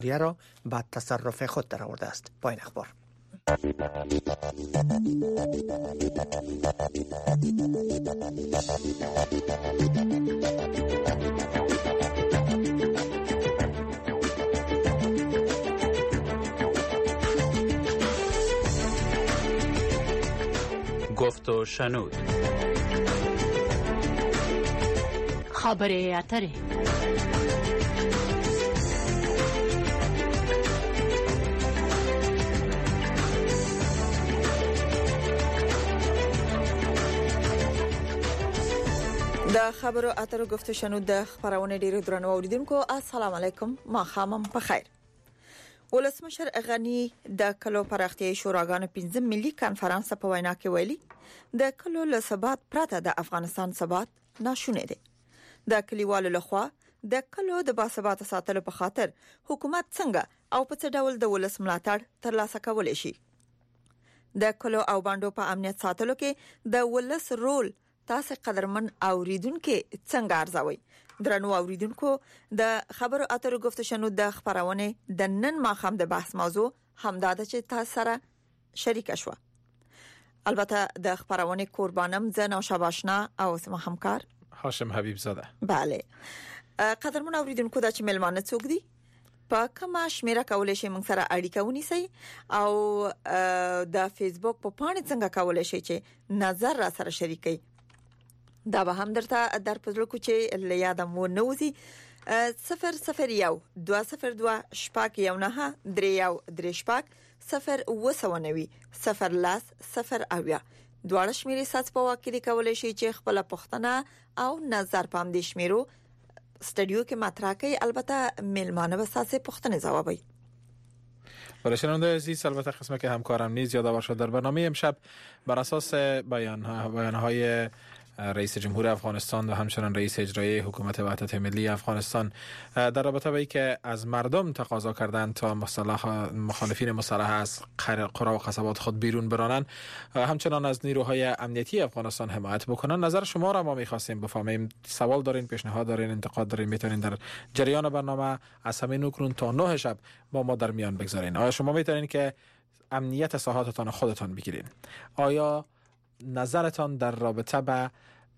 را به تصرف خود درآورده است. پایان اخبار. گفت و شنود. خبره اتره. د خبرو اترو گفت شنود د خبرونه ډیرو درنو اوریدونکو السلام علیکم، ما خامم په خیر. ولسمشر غنی د کلو پراختیايي شوراګانو 15 ملي کانفرنس په وینا کې ویلي د کلو له ثبات پرته د افغانستان ثبات ناشونی دی. د کلیوالو لخوا د کلو د باثبات ساتلو په خاطر حکومت څنګه او په څه ډول د ولس ملاتړ ترلاسه کولای شي. د کلو او باندو په امنیت ساتلو کې د ولس رول تاسو قدرمن اوریدونکو څنګه ارزوي؟ درنو اوریدونکو، د خبرو اترو گفت شنود د خبرونه د نن ماخام د بحث موضوع همدا ده چې تاسو سره شریک شوه. البته د خبرونه قربانم زه نوشابه آشنا او سم همکار هاشم حبیب زاده. بله. قدرمن اوریدونکو د چ ملمانه څوک دي؟ په کومه شمیره کولای شي موږ سره اړیکه ونیسي او د فیسبوک په پاڼه څنګه کولای شي چې نظر را سره شریکي؟ دا به هم درته در پزړه کو چې لیادم و نوزي 001 202 شپاک یو نه 3 شپاک 0 0 0 اویا دواړه شمیرې سات په واکې کولای شي چې خپل پښتنه او نظر پام دي شمیرو استودیو کې مطرح کوي. البته ملمانه به ساسه پښتنه جوابي. برای شنونده عزیز، البته قسمت که همکارم نیز یادآور شد در برنامه امشب بر اساس بیانهای رئیس جمهور افغانستان و همچنین رئیس اجرایی حکومت وحدت ملی افغانستان در رابطه با اینکه از مردم تقاضا کردند تا مخالفین مسلح از قرى و قصبات خود بیرون برانند، همچنین از نیروهای امنیتی افغانستان حمایت بکنند. نظر شما را ما می‌خواستیم بفهمیم. سوال دارین، پیشنهاد دارین، انتقاد دارین، میتونین در جریان برنامه از همین نوکرون تا 9 شب با ما در میان بگذارین. آیا شما میتونین که امنیت ساحاتتان خودتان بگیرین؟ آیا نظرتان در رابطه با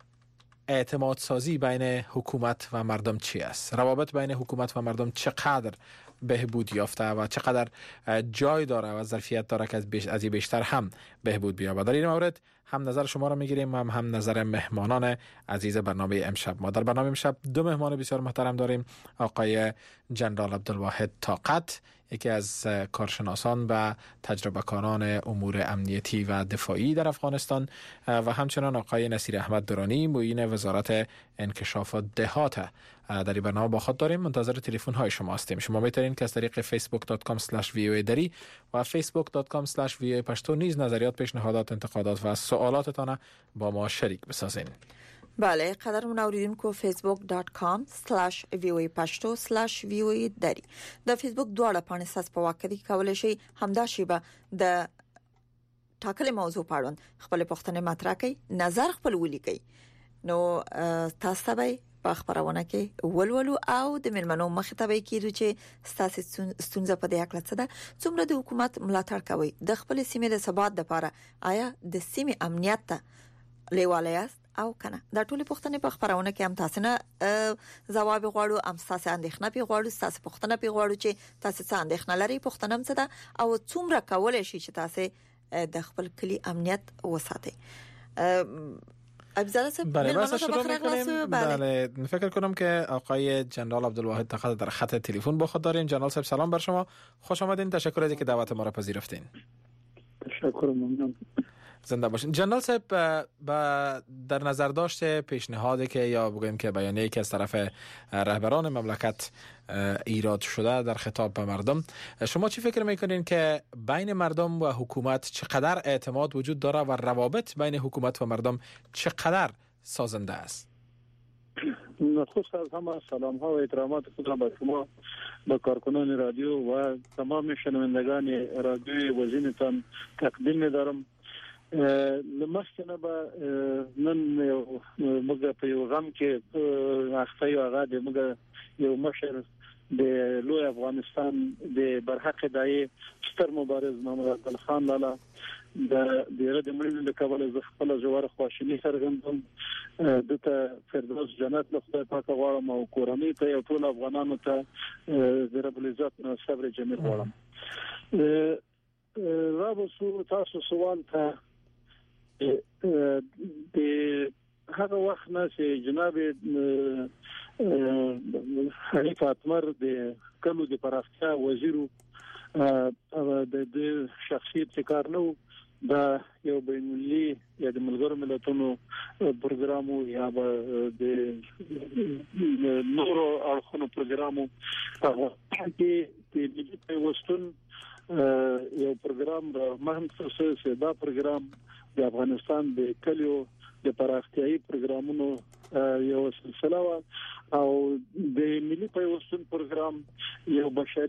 اعتماد سازی بین حکومت و مردم چی است؟ روابط بین حکومت و مردم چقدر بهبود یافته و چقدر جای داره و ظرفیت داره که از بیشتر هم بهبود بیابد؟ در این مورد هم نظر شما را میگیریم هم نظر مهمانان عزیز برنامه امشب. ما در برنامه امشب 2 مهمان بسیار محترم داریم. آقای جنرال عبدالواحد طاقت، یکی از کارشناسان و تجربه کاران امور امنیتی و دفاعی در افغانستان، و همچنین آقای نصیر احمد درانی، معین وزارت انکشاف دهات. در این برنامه با خود داریم. منتظر تلفن های شما هستیم. شما میتونید که از طریق facebook.com/voa دری و facebook.com/voa پشتو نیز نظریات، پیشنهادات، انتقادات و سوالاتتان با ما شریک بسازین. بله، قدرمن اوریدونکو facebook.com/voa pashto/voa دری د فیسبوک دواړه پاڼې ساس په واکې کولای شي همدا شی به د ټاکلې موضوع په اړه خپل پښتنه مطرح کوي، نظر خپل ولیکي. نو تاسو به په خبرونه کې ولولو او د ملمنو مخ ته به کېدو چې ستاسو ستونزه په دې اړه څه ده، څومره د حکومت ملاتړ کوي د خپل سیمې د ثبات لپاره، آیا د سیمې امنیت ته لیواله است او کنه. دا ټول پښتنه په خبرونه کې هم تاسو نه جواب غواړو، ام تاسو اندېښنه پی غواړو، تاسو پښتنه پی غواړو چې تاسو څه اندېښنه لري، پښتنم څه ده او څومره کولای شي چې تاسو د خپل کلی امنیت وساتئ. ابزار صاحب بله شروع می‌کنیم. بله فکر کنم که آقای جنرال عبدالواحد طاقت در خط تلفن با خود داریم. جنرال صاحب سلام بر شما، خوش آمدین. تشکر از اینکه دعوت ما را پذیرفتین. تشکر، ممنون. زنده باشین. جنرال صاحب، در نظر داشته پیشنهادی که یا بگویم که بیانیه‌ای که از طرف رهبران مملکت ایراد شده در خطاب به مردم، شما چی فکر میکنین که بین مردم و حکومت چقدر اعتماد وجود داره و روابط بین حکومت و مردم چقدر سازنده است؟ خصوصا از همه سلام ها و احترامات خودم به شما، به کارکنان رادیو و تمام شنوندگان رادیو وزینتان تقدیم می‌دارم. لمخکنه به نن موږ په یو غم کې اخته یو هغه د موږ یو مشر د لوی افغانستان د برحق دای ستر مبارز محمد عبد الخان لالا د ډیره د مړینې له کبله ز خپل جوړ خوشالي څرګندوم دته فردوس جنت له خدای پاک غواړم او کورنۍ ته ټول افغانانو ته د رب العزت صبر جمیل غواړم رابطو تاسو سوال ته د هغه وخت نه چې جناب حنیف اتمر د کلو د پراختیا وزیرو د شخصیت کار نو دا یو بینالمللي یا د ملګرو ملتونو پروګرامو یا د نورو اړخونو پروګرامو هغه کې د ملي پیوستون یو پروګرام مهم څه دا پروګرام د افغانستان د کلیو د پراختیايي پروګرامونو یو سلسله او د ملي پیوستون پروګرام یو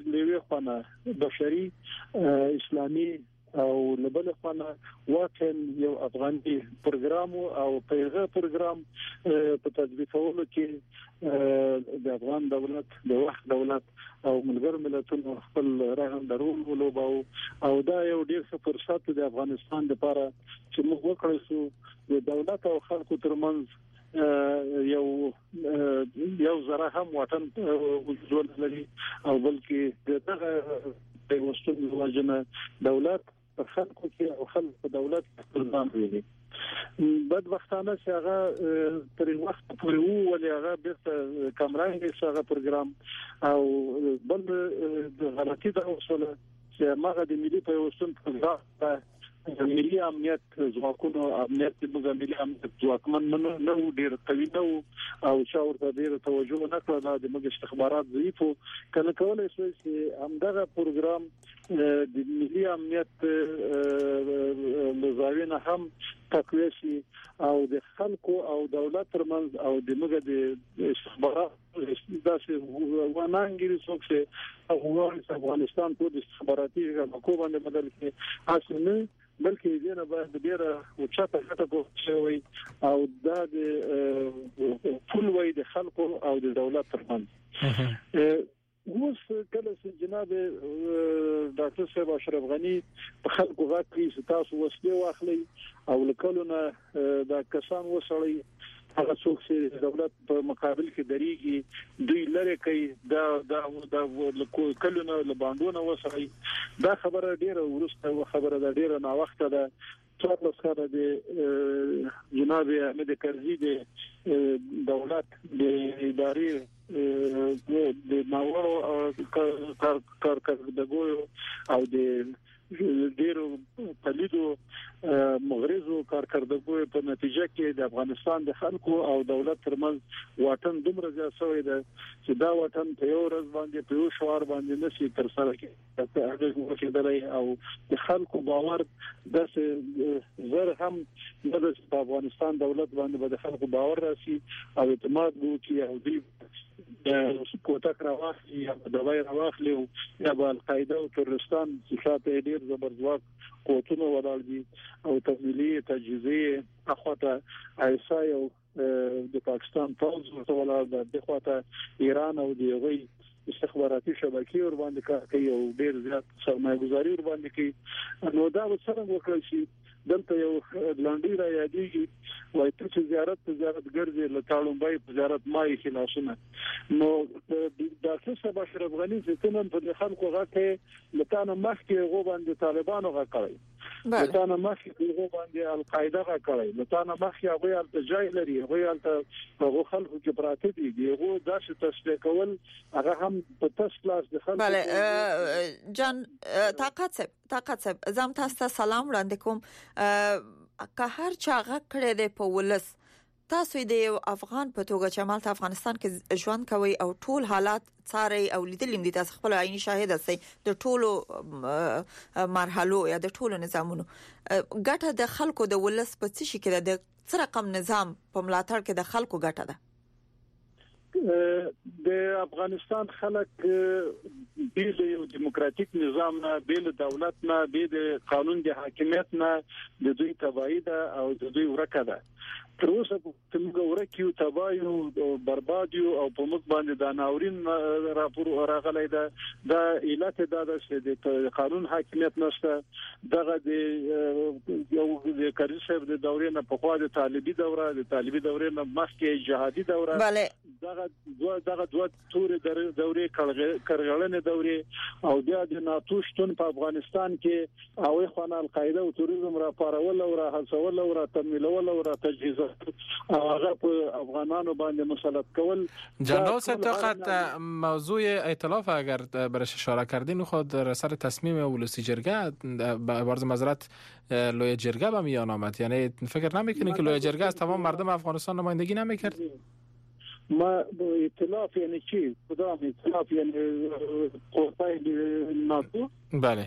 بشري اسلامي او لبل خانه واقعا یو افغاني پروګرام او پیغه پروګرام په تطبیقولو کې د افغان دولت د وحدت دولت او ملګر ملتونو خپل رغم درول ولوباو او دا یو ډیر ښه فرصت د افغانستان لپاره چې موږ وکړو چې د دولت او خلکو ترمنځ یو زره هم وطن وجود لري او بلکې دغه پیوستون وجنه دولت په خلکو کې او خلک په دولت کې ځان ویني بدبختانه چې هغه تر وخت پورې ولې هغه بیرته کمرنګ څنګه پروګرام او بل د غلطي د اصول چې ماغه د ملي پیوستون پروګرام ملي امنیت ځواکونو امنیت د ملي امنیت ځواکمن نه ډیر قوي نه او چې ورته ډیر توجه نه کړل د موږ استخبارات ضعیفو کنه کولای شي چې همدغه پروګرام د ملي امنیت مزاوینه هم تقویه شي او د خلکو او دولت ترمنځ او د موږ د استخبارات داسې ونانګري څوک چې افغانستان په استخباراتي حکومت باندې بدل کې اصله بلکې دینه به ډیره اوچته کټه کوي او دا د ټول وای د خلکو او د دولت ترمنځ اوس کله چې جناب ډاکټر صاحب اشرف غنی په خلکو غاټي تاسو وسلې واخلي او لکلونه دا کسان وسړي هغه څوک چې دولت په مقابل کې دريږي دوی لره کوي دا کلونه لباندونه وسړي دا خبره ډیره ورسته خبره دا ډیره نا وخت ده څو سره د جناب احمد کرزي د دولت د ادارې د ناوړو کارکړدګو او د ډیرو پلیدو مغرضو کارکړدګو په نتیجه کې د افغانستان د خلکو او دولت ترمنځ واټن دومره زیات شوی دی چې دا واټن په یو ورځ باندې په یو شوار باندې نشي تر سره کېدای هغه کېدلای او د خلکو باور د زر هم د افغانستان دولت باندې د خلکو باور راشي او اعتماد وکړي او دوی کوټه راوخلي یا دوای راوخلي یا القاعده او ترورستان چې شاته ډیر زبرځواک قوتونه ولاړ دي او تمویلي تجهیزي اخواته ایسای او د پاکستان پوز ولاړ د اخواته ایران او د غوي استخباراتي شبکې ور باندې کار کوي او ډیر زیات سرمایه‌ګزاري ور باندې کوي نو دا څنګه وکړي شي دلته یو لاندې را یادېږي وایي چې زیارت ګرځي له تاړومبای په زیارت مای خلاصونه نو د ډاکټر صاحب اشرف غنی چې څنګه په خلکو غاټه لکانه مخکې غو باندې طالبانو غاکړي لکانه مخکې غو باندې القاعده غاکړي لکانه مخکې هغه التجای لري هغه هغه خلکو چې پراته دي هغه داسې تصدیق کول هغه هم په تاسلاس د خلکو بله جان طاقت صاحب زم تاسو سلام وړاندې کوم که هر چا غږ کړی دی په ولس تاسو د یو افغان په توګه چې مالته افغانستان کې ژوند کوي او ټول حالات څاري او لیدلې دي تاسو خپل عیني شاهد اوسئ د ټولو مرحلو یا د ټولو نظامونو ګټه د خلکو د ولس په څه شي کې د څه رقم نظام په ملاتړ کې د خلکو ګټه ده د افغانستان خلک بیل یو دیموکراتیک نظام نه، بیل دولت نه، بیل قانون د حاکمیت نه د دوی تبعید او د دوی ورکه ده. تر اوسه په موږ ورکیو تبایو او برباد یو او په موږ باندې د ناورین راپور راغلی ده. دا علت دا ده چې د قانون حاکمیت نشته. دغه د یو د کرزي صاحب د دورې نه په خوا د طالبي دوره، د طالبي دورې نه مخکې جهادي دوره، دغه دوه تورې دورې کرغلنې دورې او بیا د ناتو شتون په افغانستان کې او خوانه القاعده او توریزم را پارول او را هڅول او را تمویلول او را تجهیز او هغه په افغانانو باندې مسلط کول. جنرال صاحب فقط موضوع ائتلاف اگر برش اشاره کردین خود در اثر تصمیم ولسی جرگه عرض معذرت لوی جرگه به میان آمد، یعنی فکر نمیکنید که لوی جرگه از تمام مردم افغانستان نمایندگی نمیکرد؟ ما ائتلاف یعنی چی؟ کدام ائتلاف؟ یعنی قوای ناتو؟ بله.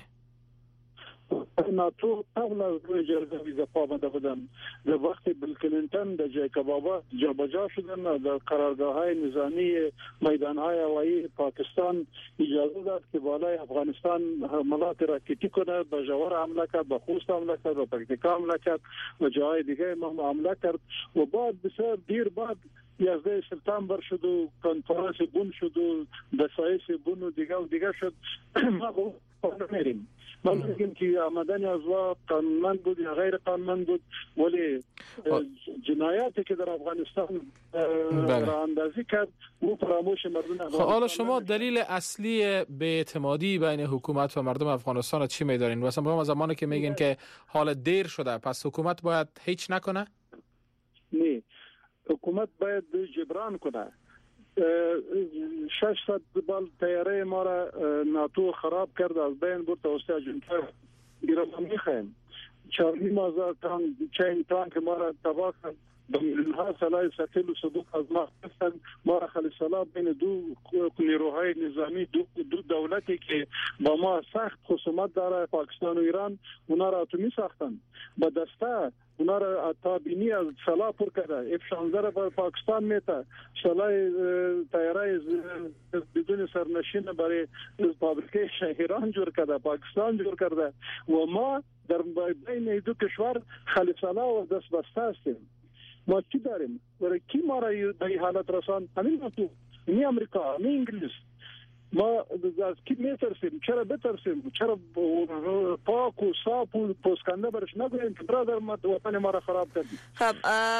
ناتو قبل از روی جرگه ویزا پابند بودن. در وقت بیل کلینتون در جیکوب آباد جابجا شدن، در قرارگاه‌های نظامی میدان‌های هوایی پاکستان اجازه داد که بالای افغانستان حملات راکتی کنه، به جوار حمله کرد، به خوست حمله کرد، به پکتیکا حمله کرد و جاهای دیگه حمله کرد و بعد بسیار دیر بعد 11 سپتامبر شد و کنفرانس بن شد و دسایس بن و دیگه شد. ما نمیریم. من میگم که آمدن ازوا قانونمند بود یا غیر قانونمند بود، ولی جنایاتی که در افغانستان را اندازی کرد او فراموش مردم افغانستان. حالا شما دلیل اصلی بی‌اعتمادی بین حکومت و مردم افغانستان چی می‌دارین؟ مثلا زمانی که میگین که حال دیر شده پس حکومت باید هیچ نکنه؟ نه، حکومت باید جبران کنه. 600 بال طیاره ما را ناتو خراب کرد، از بین برد. توسعه جنتا گرفتن میخوایم 4,000 تن تانک ما را تباه کرد. ها سلاح ثقیل و صدوق از ما هستن. ما را خلیصالله بین دو نیروهای نظامی دو دولتی که با ما سخت خصومت داره، پاکستان و ایران، اونا را اتمی ساختن با دسته. اونا را تابینی از سلاح پر کرده. F-16 را به پاکستان میته، سلاح طیاره بدون سرنشین برای فابریکه ایران جور کرده، پاکستان جور کرده و ما در بین دو کشور خلیصالله و دست بسته هستیم. ما چی داریم؟ برای کی ما را به این حالت رسان؟ همین ناتو، نی امریکا، نی انگلیس. ما از کی میترسیم؟ چرا بترسیم؟ چرا پاک و صاف و پوسکنده برش نگوییم که برادر ما وطن ما را خراب کردی؟ خب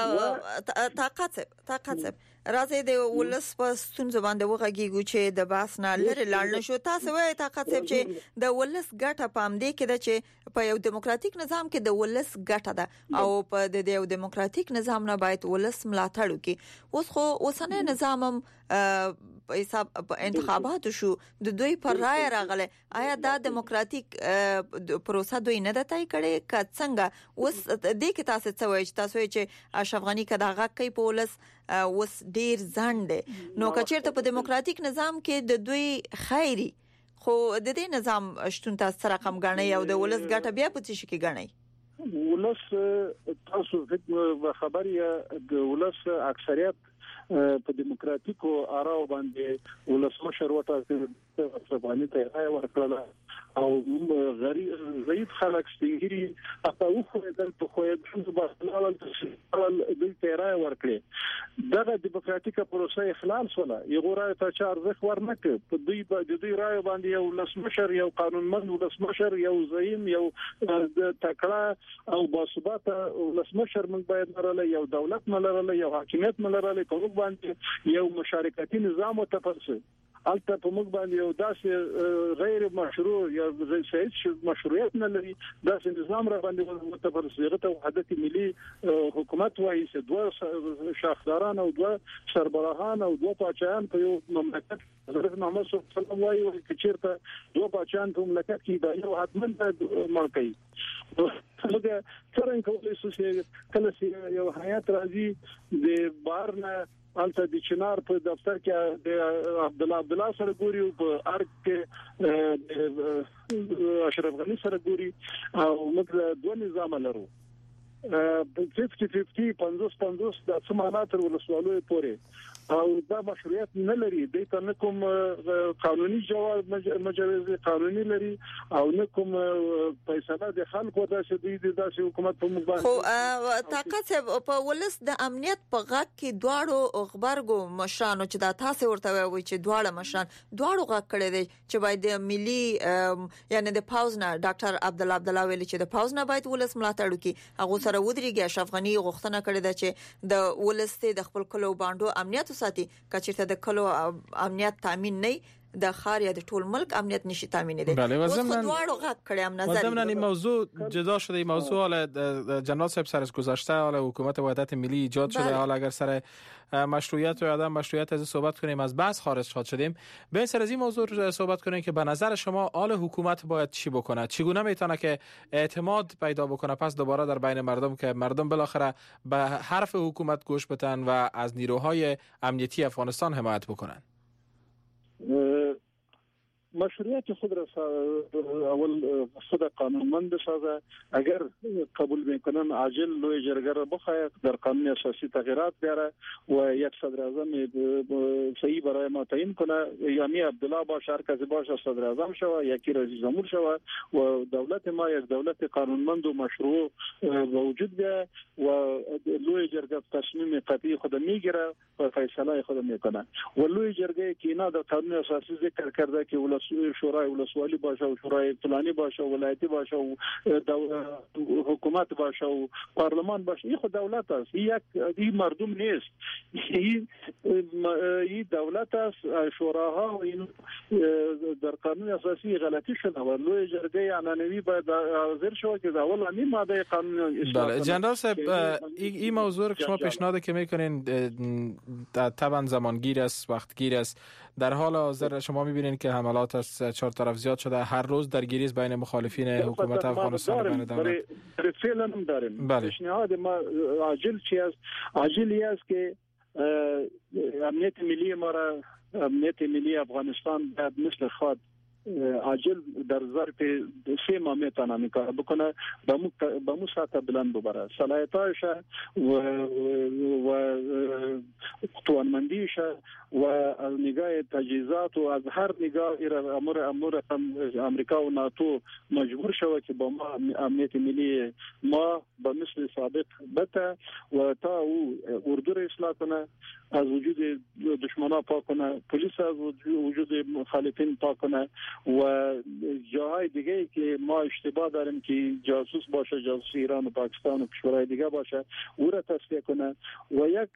طاقت راځي د ولس په ستونزو باندې وغږیږو چې د باس نه لري لاړ نشو. تاسو وایي طاقت صاحب چې د ولس ګټه پام دی کې د چې په یو دیموکراتیک نظام کې د ولس ګټه ده او په د یو دیموکراتیک نظام نه باید ولس ملاتړ وکړي. اوس خو اوسنۍ نظام په حساب انتخابات شو د دوی پر رائے راغله. آیا دا دیموکراتیک پروسه دوی نه دتای کړي که څنګه؟ اوس د کې تاسو څه وایي چې اشرف غنی کداغه کوي په ولس اوس ډیر ځند نو کچیرته په دیموکراتیک نظام کې د دوی خیری خو د دې نظام شتون تاسو سره رقم غنئ او د ولس ګټه بیا په څه کې غنئ؟ ولس تاسو خبريه د ولس اکثریت په دیموکراتیکو آراو باندې ولسمشر وټاکل افغاني ته ورکړل او غریب خلک ستنګری اته خو د خوید په د تیرای ورکړي دغه دیموکراتیکه پروسه اخلال شوه. یو رائے ته چار ځخ ورنک په دوی رائے باندې یو ولسمشر، یو قانونمند ولسمشر، یو زعیم، یو تکړه او باثباته ولسمشر موږ باید لرله، یو دولت ملرله، یو حاکمیت ملرله، کوم باندې یو مشارکتي نظام او تفصیل البته په موږ باندې یو داسې غیر مشروع یا صحیح مشروعیت نه لري. داسې نظام را باندې متفرقه ته وحدت ملي حکومت وایي چې دوه شاخداران او دوه سربراهان او دوه پاچایان په یو مملکت حضرت محمد صلی الله علیه وسلم وایي چې چیرته دوه پاچایان په مملکت کې دا یو حتمن ملکي څنګه کولای شي چې کله یو حیات راځي د بارنه البته د چنار په دفتر کې د عبد الله سره ګوري او په ارګ کې اشرف غنی سره ګوري او موږ دوه نظام لرو. 50-50 50-50 د سمانات ولسوالۍ پورې او دا مشروعیت نه لري د ته کوم قانوني جواز مجوز قانوني لري او نه کوم فیصله د خلکو د داسې حکومت په مبارک خو طاقت په ولس د امنیت په غاک کې دواړو خبرګو مشرانو چې دا تاسو ورته وایي چې دواړه مشران دواړو غاک کړي دي چې باید د ملي یعنی د پاوز نه ډاکټر عبدالله ویلي چې د پاوز نه باید ولس ملاتړ وکړي هغه سره ودرېږي. اشرف غنی غوښتنه کړې ده چې د ولست د خپل کلو باندې امنیت وساتي کچېرته د کلو امنیت تامین نه د خار یا د ټول ملک امنیت نشي تامینېدی. بله و ضمن دواړو غاک کړي هم نظر ضمن این موضوع جدا شده. این موضوع حالا جنرال صاحب سر از گذشته حالا حکومت وحدت ملی ایجاد شده حالا اگر سر مشروعیت و عدم مشروعیت از صحبت کنیم از بحث خارج شدیم به سر از این موضوع صحبت کنیم که به نظر شما آل حکومت باید چی بکنه چگونه میتونه که اعتماد پیدا بکنه پس دوباره در بین مردم که مردم بالاخره به حرف حکومت گوش بدن و از نیروهای امنیتی افغانستان حمایت بکنن. مشروعیت خود را اول خود قانونمند سازه اگر قبول میکنن عاجل لوی جرگه را بخواهد در قانون اساسی تغییرات بیاره و یک صدر اعظم صحیح برای ما تعیین کنه یعنی عبدالله باشه هر کسی باشه صدر اعظم شوه یکی رئیس جمهور شوه و دولت ما یک دولت قانونمند و مشروع وجود بیاره و لوی جرگه تصمیم قطعی خود میگیره و فیصله خود میکنه و لوی جرگه که اینا در قانون اساسی ذکر کرده که شورای ولسوالی باشه و شورای فلانی باشه و ولایتی باشه و حکومت باشه و پارلمان باشه این خود دولت است این مردم نیست این دولت است شوراها و این در قانون اساسی غلطی شده و لوی جرگه عنعنوی باید حاضر شود که اول همین ماده قانون بله جنرال صاحب این موضوع که شما پیشنهاد که میکنین طبعا زمانگیر است وقتگیر است در حال حاضر شما میبینید که حملات از چهار طرف زیاد شده هر روز درگیری است بین مخالفین حکومت افغانستان و بین دولت فعلا داریم پیشنهاد ما عاجل چی است عاجلی است که امنیت ملی ما را امنیت ملی افغانستان باید مثل خود عاجل در ظرف 3 ماه میتونه کار بکنه با مو سطح بلند ببره صلاحیتاش و توانمندیش و از نگاه تجهیزات و از هر نگاه امور امریکا و ناتو مجبور شود که با ما امنیت ملی ما به مثل سابق بته و تا او اردو را اصلاح کنه از وجود دشمنا پاک کنه پلیس از وجود مخالفین پاک کنه و جاهای دیگه که ما اشتباه داریم که جاسوس باشه جاسوس ایران و پاکستان و کشورهای دیگه باشه او را تصفیه کنه و یک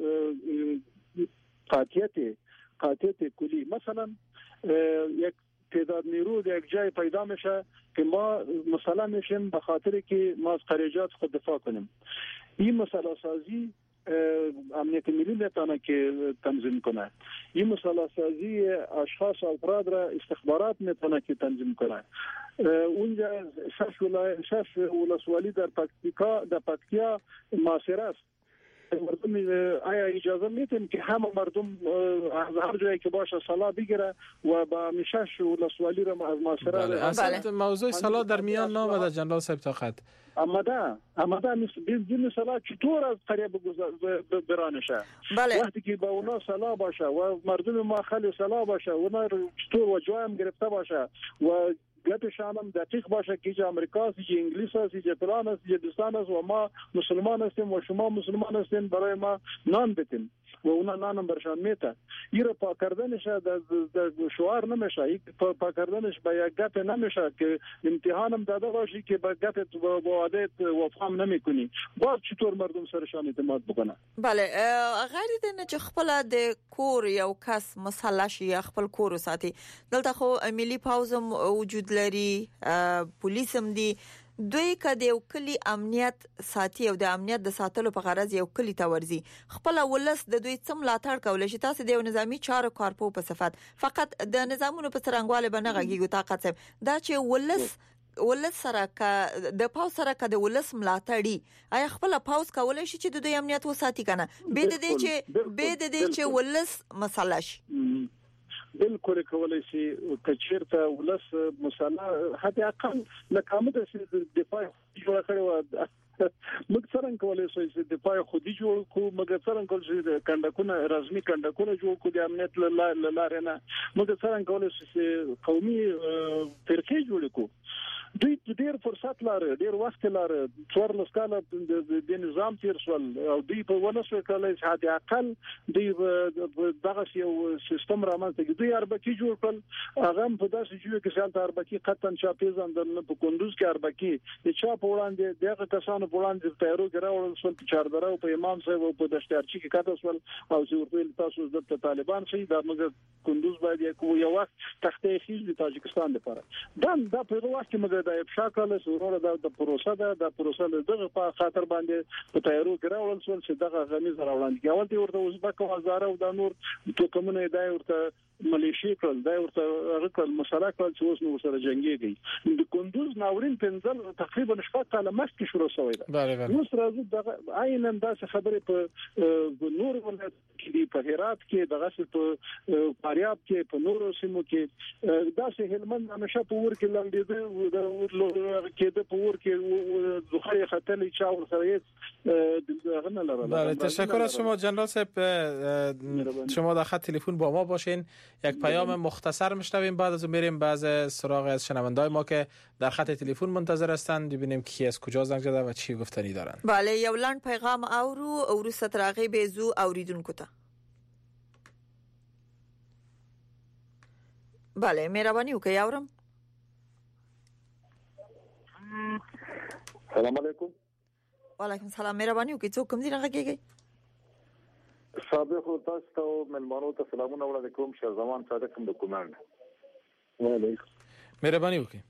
قاطعیت کلی مثلا یک تعداد نیرو در یک جای پیدا میشه که ما مثلا میشیم به خاطر که ما از خارجات خود دفاع کنیم این مسئله سازی امنیت ملی میتونه که تنظیم کنه این مسئله سازی اشخاص و افراد را استخبارات میتونه که تنظیم کنه اونجا شش ولسوالی در پکتیا معاصر است مردم آیا اجازه میتیم که همه مردم از هر جایی که باشه صلاح بگیره و با میشش ولسوالی را از معاصره اصلا موضوع صلاح در میان نامده جنرال صاحب طاقت آمده این صلاح چطور از قریب برانشه وقتی که با اونا صلاح باشه و مردم ما خیلی صلاح باشه اونا چطور وجوه هم گرفته باشه و گپشان هم دقیق باشه که چه امریکا است چه انگلیس است چه فلان است چه دوستان است و ما مسلمان هستیم و شما مسلمان هستین برای ما نان بتین و اونا نانم برشان میته این رو پاک کردنش در شعار نمیشه پاک کردنش به یک گپ نمیشه که امتحانم داده باشی که به گپ و وعده وفام نمیکنی باز چطور مردم سرشان اعتماد بکنه. بله غیر دنه چې خپل د کور یو کس مسله شي خپل کور ساتي دلته خو ملي پاوزم وجود لري پولیس هم دي دوی کده یو کلی امنیت ساتي او د امنیت د ساتلو په غرض یو کلی تورزي خپل ولس د دوی څم لاتړ کول شي تاسو د نظامی چارو کارپو په صفت فقط د نظامونو په څرنګواله بنغږیږي طاقت صاحب دا چې ولس سره ک د پاوز سره ک د ولس ملاتړي آیا خپل پاوز کولای شي چې د دوی امنیت وساتي کنه به د دې چې ولس مسله شي بالکل کولای شي کچیرته ولس مسله حتی اقل لکامت دفاع جوړ کړو موږ څنګه کولای شو چې دفاع خودي جوړ کو موږ څنګه کولای شو کندکونه رسمي کندکونه جوړ کو د امنیت لاره نه موږ څنګه کولای شو چې قومي فرقې جوړ کو دوی ډېر فرصت لري ډېر وخت لري څوار لسکاله د نظام تیر شول او دوی په ونه شو کولای چې حد اقل دوی دغه یو سیستم رامنځته کړي دوی اربکی جوړ کړل هغه په داسې جوړ کې شانت اربکی قطن چا پیژندل نه په کندوز کې اربکی چې چا په وړاندې دغه کسانو په وړاندې تیارو ګراول شول په چاردره او په امام صاحب او په دشتارچی کې کاته شول او چې ورته تاسو د طالبان شي د موږ کندوز باید یو وخت تختې خېج د تاجکستان لپاره دا په وخت کې موږ د افشا کله سورو د پروسه د پروسه دغه په خاطر باندې په تیارو ګراول شول چې دغه غمیز راوړاندې کول دي ورته ازبک وزاره او د نور توکمونه دی ورته ملیشي کول دا ورته رکل مسله کول چې اوس نو سره جنگيږي د کندوز ناورین پنځل تقریبا شپږ کاله مخکې شروع شوی دی نو سره دغه عیناً داسې خبرې په نور ولایت کې دی په هرات کې دغه په فاریاب کې په نورو سیمو کې داسې هلمند همیشه په ور کې لاندې کې د په ور کې ځخه خطلې چا ور سره دغه نه لرله. بله تشکر از شما جنرال صاحب. شما در خط تلفن با ما باشین یک پیام مختصر میشنویم بعد از اون میریم بعض سراغ از شنونده‌های ما که در خط تلفن منتظر هستند ببینیم کی از کجا زنگ زده و چی گفتنی دارن. بله یو لاند پیغام او ستراغي بيزو اوریدونکو ته. بله مهرباني وکړئ اورم. السلام علیکم. وعلیکم السلام مهرباني وکړئ څوک کوم ځای راغږیږئ؟ سابق تاسو ته ملمنو ته سلامونه وړاندې کوم شاه زمان صادق کوم د کوماند. وعلیکم مهرباني وکړئ.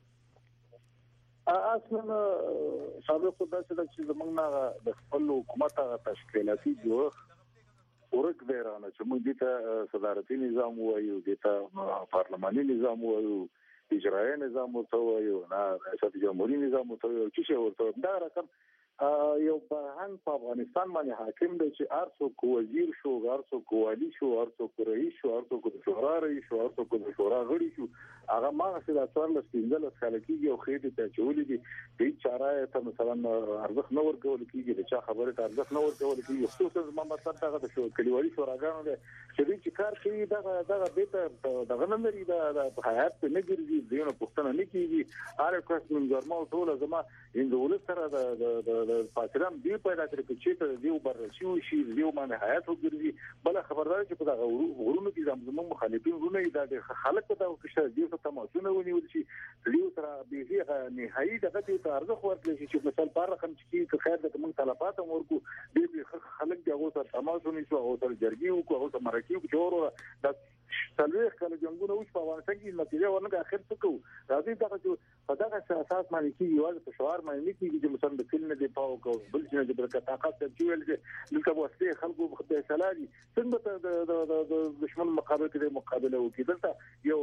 اصلا سابق تاسو ته چې زمونږ نه د خپل حکومت تشکیلاتي جوړ ورک دی رانه چې موږ دې ته صدارتي نظام وایو دې ته پارلماني نظام وایو اجرایي نظام وایو نه ریاست جمهوریت نظام وایو چې څه ورته دا رقم یو فرهنګ په افغانستان باندې حاکم دی چې ارڅو وزیر شو ارڅو والی شو ارڅو رئیس شو ارڅو شورا رئیس شو ارڅو شورا غړي شو هغه ما څه د څوار لسپینځل خلکیږي او خېدي ته چولې دي د چاره ته مثلا ارزښت نه ورکول کیږي د چا خبره ته ارزښت نه ورکول کیږي خصوصا ما مطلب دغه د شو کلیوالي شوراګانو ده چې دوی چې کار کوي دغه بیت دغه نه لري د حیات په نګرځي دیونه پښتنه نه کیږي هر کس من ګرما او ټول زما اندول سره د فاصله دی پیدا کړی چې ته دیو برشي شي دیو باندې حیات وګرځي بل خبردار چې په دغه غرونو کې زموږ مخالفین ورونه د خلک په دغه کې دی ته تماسونه ونیول شي دیو سره به نهایي دغه ته ارزښت ورکړي چې مثلا بار رقم چې خیر د موږ طلبات ورکو دی خلک دغه سره تماسونه شو او تر جرګي او او مرکي او جوړ د تلويخ کله جنگونه اوس په افغانستان کې نتیجه ورنګه اخر څه کو راځي دغه په دغه اساس باندې کې یو په شوار باندې کې چې مثلا د کلمه دی پاو کو بل چې د برکت طاقت چې ویل چې دلته وسته خلکو په سلالي څنګه د دشمن مقابله وکړي دلته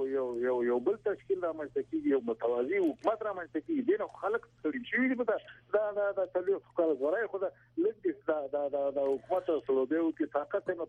یو بل تشکیل رامنځته کیږي یو متوازی حکومت رامنځته کیږي دغه خلک ستړي شي دي دا تلويخ کول غوړای خو دا لږ د حکومت سره دیو کې طاقت نه.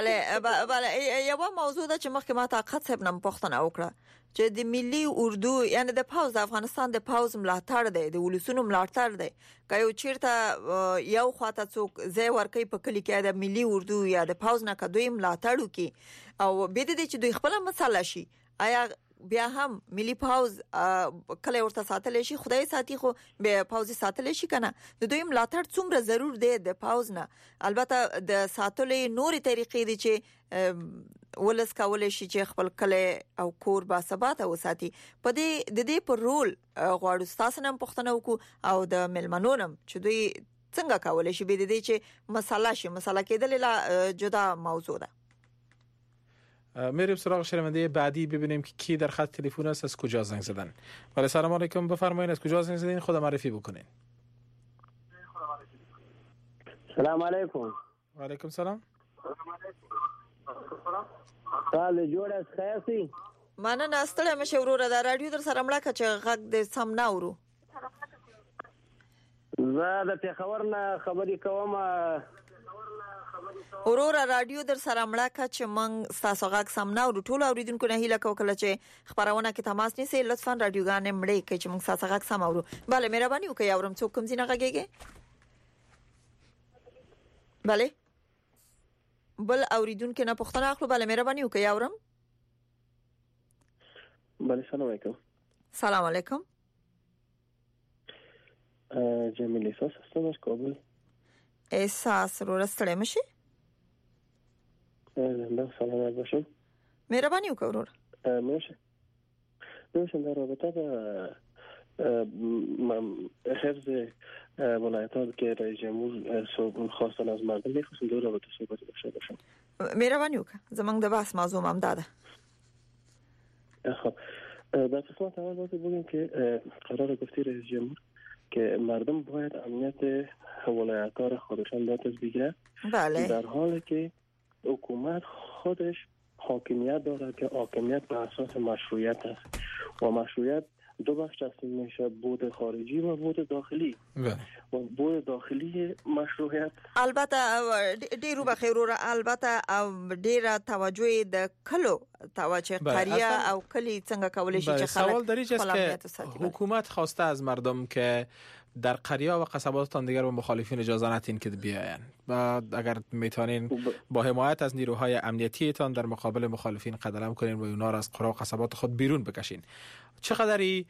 بله یو موضوع ده چې مخکې ما طاقت صاحب نن پوښتنه وکړه چې د ملي اردو یعنی د پاوز د افغانستان د پاوز ملاتړ دی د ولسونو ملاتړ دی که یو چیرته یو خواته څوک ځای ورکوي په کلی کې د ملي اردو یا د پاوز نه که دوی ملاتړ وکړي او به دې چې دوی خپل مسله شي آیا بیا هم ملي پاوز کله ورته ساتل شي خدای ساتي خو به پاوز ساتل شي کنه د دوی ملاتړ څومره ضرور دی د پاوز نه البته د ساتلې نوري طریقې دي چې ولس کولای شي چې خپل کله او کور با ثبات او ساتي په دې د دې پر رول غواړو تاسو نن پوښتنه وکړو او د ملمنونم چې دوی څنګه کولای شي به دې چې مسله کېدل لا جدا موضوع ده. میریم سراغ شنونده بعدی ببینیم که کی در خط تلفن است از کجا زنگ زدن. بله سلام علیکم بفرمایید از کجا زنگ زدین خود معرفی بکنین. سلام علیکم. و علیکم سلام. سال جوړ اس خیاسي مننه ستړی مشه وروره د رادیو در سره مړه کچ غږ د سم نه ورو زه د پیښور نه خبرې کوم وروره رادیو در سره مړه کچ من تاسو غږ سم نه ورو ټول اوریدونکو نه هیله کوله چې خبرونه کې تماس نیسي لطفا رادیوګان مړه کې چې من تاسو غږ سم ورو. بله مهرباني وکړئ اورم څوک کوم ځای نه غږیږي. بله بل اوریدونکو نه پوښتنه اخلو. بله مهرباني وکړئ اورم. بله سلام علیکم. سلام علیکم. جمیل احساس هستم از کابل. احساس رو رستړی مشي. زنده سلامت باشم. مهرباني وکړئ ورور. میشه در رابطه با حفظ ولایت‌ها که رئیس جمهور خواستن از مردم می‌خواستن در رابطه صحبت داشته باشم. مهرباني وکړه زمونږ د بحث موضوع هم ده. خب در قسمت اول باید بگیم که قرار گفتی رئیس جمهور که مردم باید امنیت ولایت‌ها را خودشان دست بگیره. بله. در حالی که حکومت خودش حاکمیت داره که حاکمیت به اساس مشروعیت است و مشروعیت دو بخش تقسیم میشه، بود خارجی و بود داخلی. و بود داخلی مشروعیت البته ډیرو بخیر ور البته ډیره توجه د کلو توجه قریه او کلی څنګه کولای شي چې خلک سوال در اینجاست که حکومت خواسته از مردم که در قریه و قصباتتان دیگر به مخالفین اجازه ندین که بیاین و اگر میتونین با حمایت از نیروهای امنیتیتان در مقابل مخالفین قدم کنین و اونا را از قرى و قصبات خود بیرون بکشین. چقدری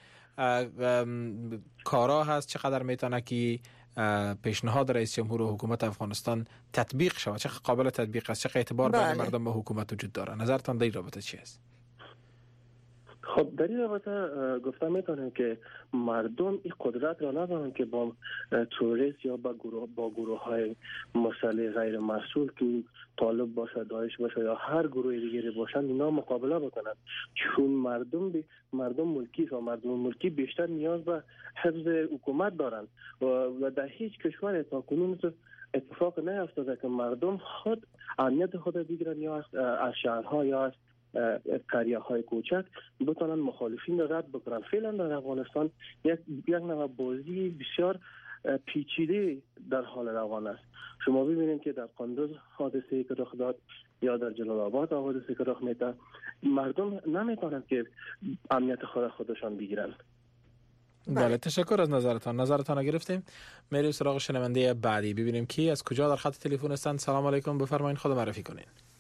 کارا هست، چقدر میتونه که پیشنهاد رئیس جمهور و حکومت افغانستان تطبیق شود، چقدر قابل تطبیق است، چقدر اعتبار بین مردم و حکومت وجود داره؟ نظرتان در این رابطه چی است؟ خب در این رابطه گفتم میتونم که مردم این قدرت را ندارن که با توریست یا با گروه های مسلح غیر مسئول که طالب باشه، داعش باشه یا هر گروه دیگری باشن اینا مقابله بکنن، چون مردم ملکی و مردم ملکی بیشتر نیاز به حفظ حکومت دارن و در هیچ کشور تاکنون اتفاق نیفتاده که مردم خود امنیت خود بگیرن یا از شهرها یا از قریه های کوچک بتونن مخالفین را رد بکنن. فعلا در افغانستان یک نوع بازی بسیار پیچیده در حال روان است. شما ببینید که در قندوز حادثه‌ای که رخ داد یا در جلال آباد حادثه‌ای که رخ میده، مردم نمیتونن که امنیت خودشان بگیرن. بله تشکر از نظرتان گرفتیم. میریم سراغ شنونده بعدی ببینیم کی از کجا در خط تلفن هستند. سلام علیکم، بفرمایید خود معرفی کنین.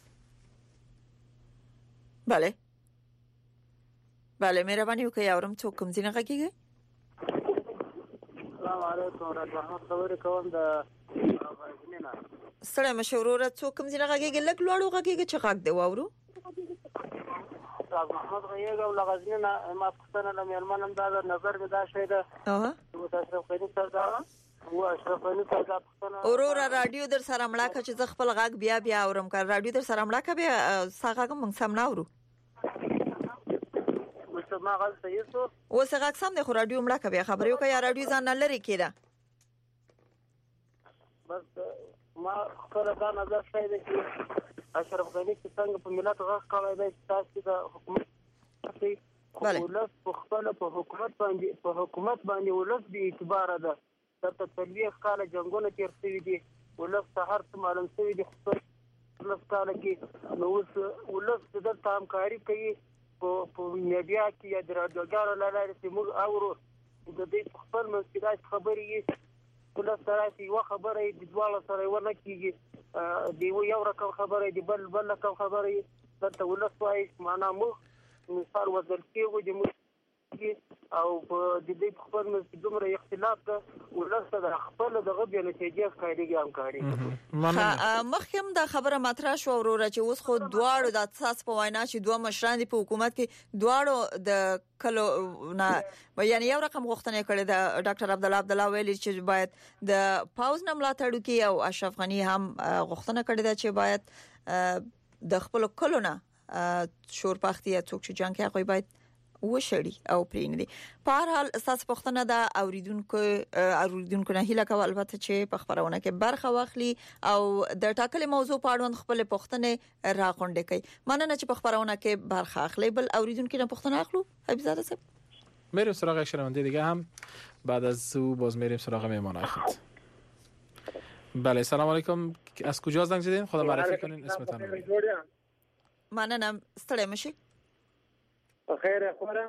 بله مهرباني وکړئ اورم څوک کوم ځای نه غږیږي. السلام علیکم رحمت خبرې کوم د غزنینا. سره مشوره څوک کوم ځای نه غږیږي، لګ لوړو غږیږي چې غږ دی واورو. محمد غیږ او غزنینا ما پښتنه له میرمنم دا نظر می دا شوی ده. تاسو خپل سره و اشرف غنی صاحب پښتنه اورور رادیو در سره مړه کچ ز خپل غږ بیا اورم کار رادیو در سره مړه کبه ساغه موږ سم نه اورو. ما غل صحیح سو اوسه غږ سم د خو رادیو مړه کبه خبرې وکړه یا رادیو ځان لری کړه. بس ما خپل دا نظر شوی ده چې اشرف غنی څنګه په ملت غږ کړی دی تاسو د حکومت ولس په خپل په حکومت باندې ولس به اعتبار ده. تر تلويخ کال جنگونه تیر شوی دي، ولس هر څه معلوم شوی دي. ولس کال کې نو ولس د همکاري کوي په میډیا کې یا د رادیوګانو لاره چې موږ اورو د دې خپل مسئولیت خبرې ولس سره یو خبره د دواړو سره ونه کیږي، دی یو رقم خبره دی بل رقم خبره د ولس وايي معنا موږ مثال وزل کېږو د موږ او په دې خپل دومره اختلاف ده ولس د خپل دغه بل نتیجه ښکارېږي همکاري. مخکې دا خبره مطرح شو وروره چې اوس خو دواړو د اساس په وینا چې دوه مشران دي په حکومت کې دواړو د کلو نه یعنی یو رقم غوښتنه کړې ده. ډاکټر عبدالله ویلي چې باید د پاوز نه ملاتړ وکړي او اشرف غنی هم غوښتنه کړې ده چې باید د خپل کلو نه شورپختي څوک چې جنگ کوي باید وشړي او پرېنه دي. په هر حال اساس پښتنه دا اوریدونکو نه هیله کوي البته چې په خبرونه کې برخه واخلي او د ټاکلې موضوع په اړه خپل پښتنه راغونډه کوي. مننه چې په خبرونه کې برخه اخلي. بل اوریدونکو نه پښتنه اخلو حبیبزاده صاحب. میریم سراغ شنونده دیگه هم بعد از او باز میریم سراغ مهمانای خود. بله سلام علیکم، از کجا زنگ زدین؟ خدا معرفی کنین اسمتون رو بگید. مننه ستړی مشي. خیر خوره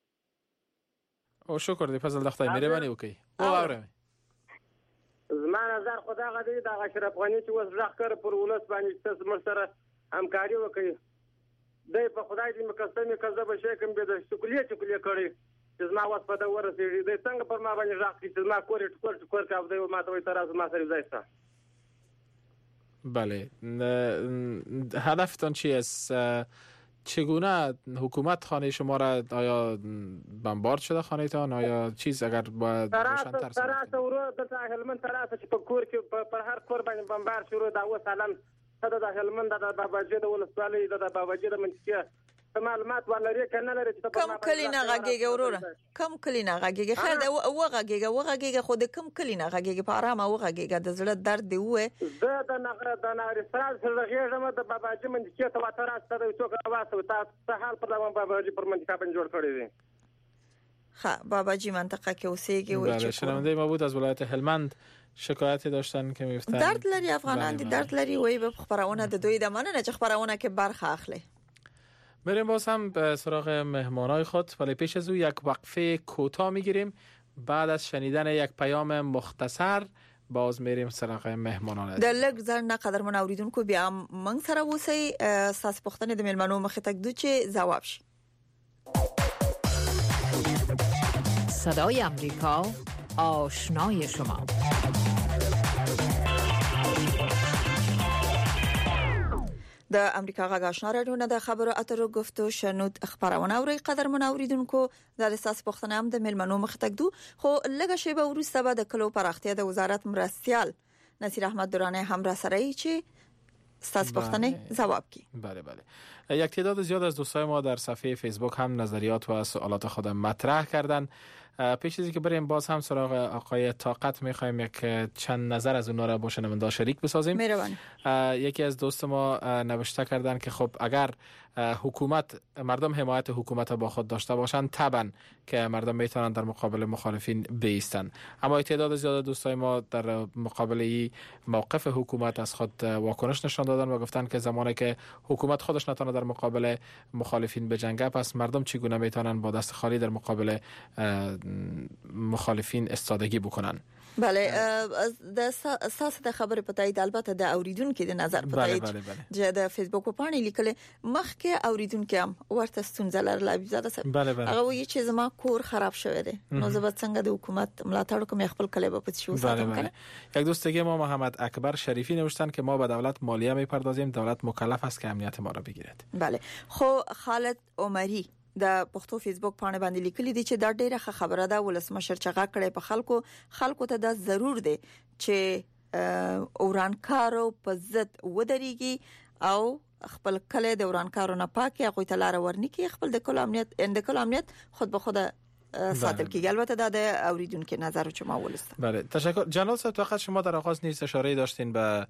او شکر دی فضل دختای مهربانی وکي او اورم زمانه نظر خدا غدي د اشرف غنی چې وس ځخ کړ پر ولس باندې تاسو مرسته همکاري وکړي دای په خدای دې مکستمه کزه به شي کوم به د شکلیه کړي چې ما واس په دا ورسېږي د څنګه پر ما باندې ځخ چې ما کورې ټکور کا دی ما ته تراز ما سره ځایسته. بله هدفتان چی است؟ چگونه حکومت خانه شما را آیا بمبارد شده خانه تان آیا چیز اگر باید روشن‌تر تراس ورو د هلمند تراس چې په کور کې پر هر کور باندې بمبارد شروع دا و سلام د هلمند د باباجي د ولسوالۍ د باباجي د منطقه معلومات ولري کنه لري چې کم کلینا غاګيږي وروره کم کلینا غاګيږي خیر دا وغاګيږي خو د کم کلینا غاګيږي په آرام وغاګيږي د زړه درد دی وې زه د نغره سراج سره غیږم د باباجي منځکې ته واتر راځه د څوک واسو تاسو حال پر باباجي پر منځکې باندې جوړ کړی دی. ها باباجي منطقه کې اوسېږي وې چې شنونده ما بود از ولایت هلمند شکایتی داشتن که میفتن درد لري افغانان دي درد لري وې به خبرونه د دوی د مننه چې خبرونه کې برخه اخلي. بریم باز هم به سراغ مهمانای خود ولی پیش از او یک وقفه کوتاه میگیریم. بعد از شنیدن یک پیام مختصر باز میریم سراغ مهمانان. د لږ ځنه قدرمن اوریدونکو بیا موږ سره اوسئ ساس پښتنې د ملمنو مخې تک دو چې جواب شي. صدای امریکا آشنای شما. د امریکا غږ آشنا رادیو نه د خبرو اترو گفتو شنود خبرونه اوري قدرمن اوریدونکو د اساس پښتنه هم د ملمنو مخ تک دو خو لږه شی به ورسته به د کلو پراختیا د وزارت مرستيال نصیر احمد درانه همراه سره چې اساس پښتنه جواب کی. بله یک تعداد زیاد از دوستای ما در صفحه فیسبوک هم نظریات و سوالات خود مطرح کردن. پیش از اینکه بریم باز هم سراغ آقای طاقت میخوایم یک چند نظر از اونها را با شنونده شریک بسازیم. یکی از دوست ما نوشته کردن که خب اگر حکومت مردم حمایت حکومت با خود داشته باشند طبعا که مردم میتونن در مقابل مخالفین بایستن، اما تعداد زیاد دوستای ما در مقابل موقف حکومت از خود واکنش نشان دادن و گفتن که زمانی که حکومت خودش نتونه در مقابل مخالفین بجنگه پس مردم چگونه میتونن با دست خالی در مقابل مخالفین استادگی بکنن. بله د اساس د خبرې پتاید البته د اوریدونکو د نظر پتاید چې د فیسبوک په پاڼې لیکل مخکې اوریدونکو هم ورته ستونزه لرله زیاده سره هغه وایي چې زما کور خراب شوی دی نو زه به څنګه د حکومت ملاتړ کوم خپل کلی به پاتې شو ساتم کنه. یک دوست دیگه ما محمد اکبر شریفی نوشتن که ما به دولت مالیه میپردازیم، دولت مکلف است که امنیت ما را بگیرد. بله خو خالد عمری د پښتو فیسبوک پاڼه باندې لیکلي دي چې دا ډیره خبره ده ولسمشر چغه کړي په خلکو ته دا ضرور دی چې اورانکارو په ضد ودرېږي او خپل کله د اورانکارو نه پاکي هغه ته لار ورنکي خپل د کل امنیت خود به خود ساتل کیږي. البته دا د اوریدونکو نظر چې ما ولسته. بله تشکر جناب صاحب. فقط شما در آغاز نیز اشاره داشتین به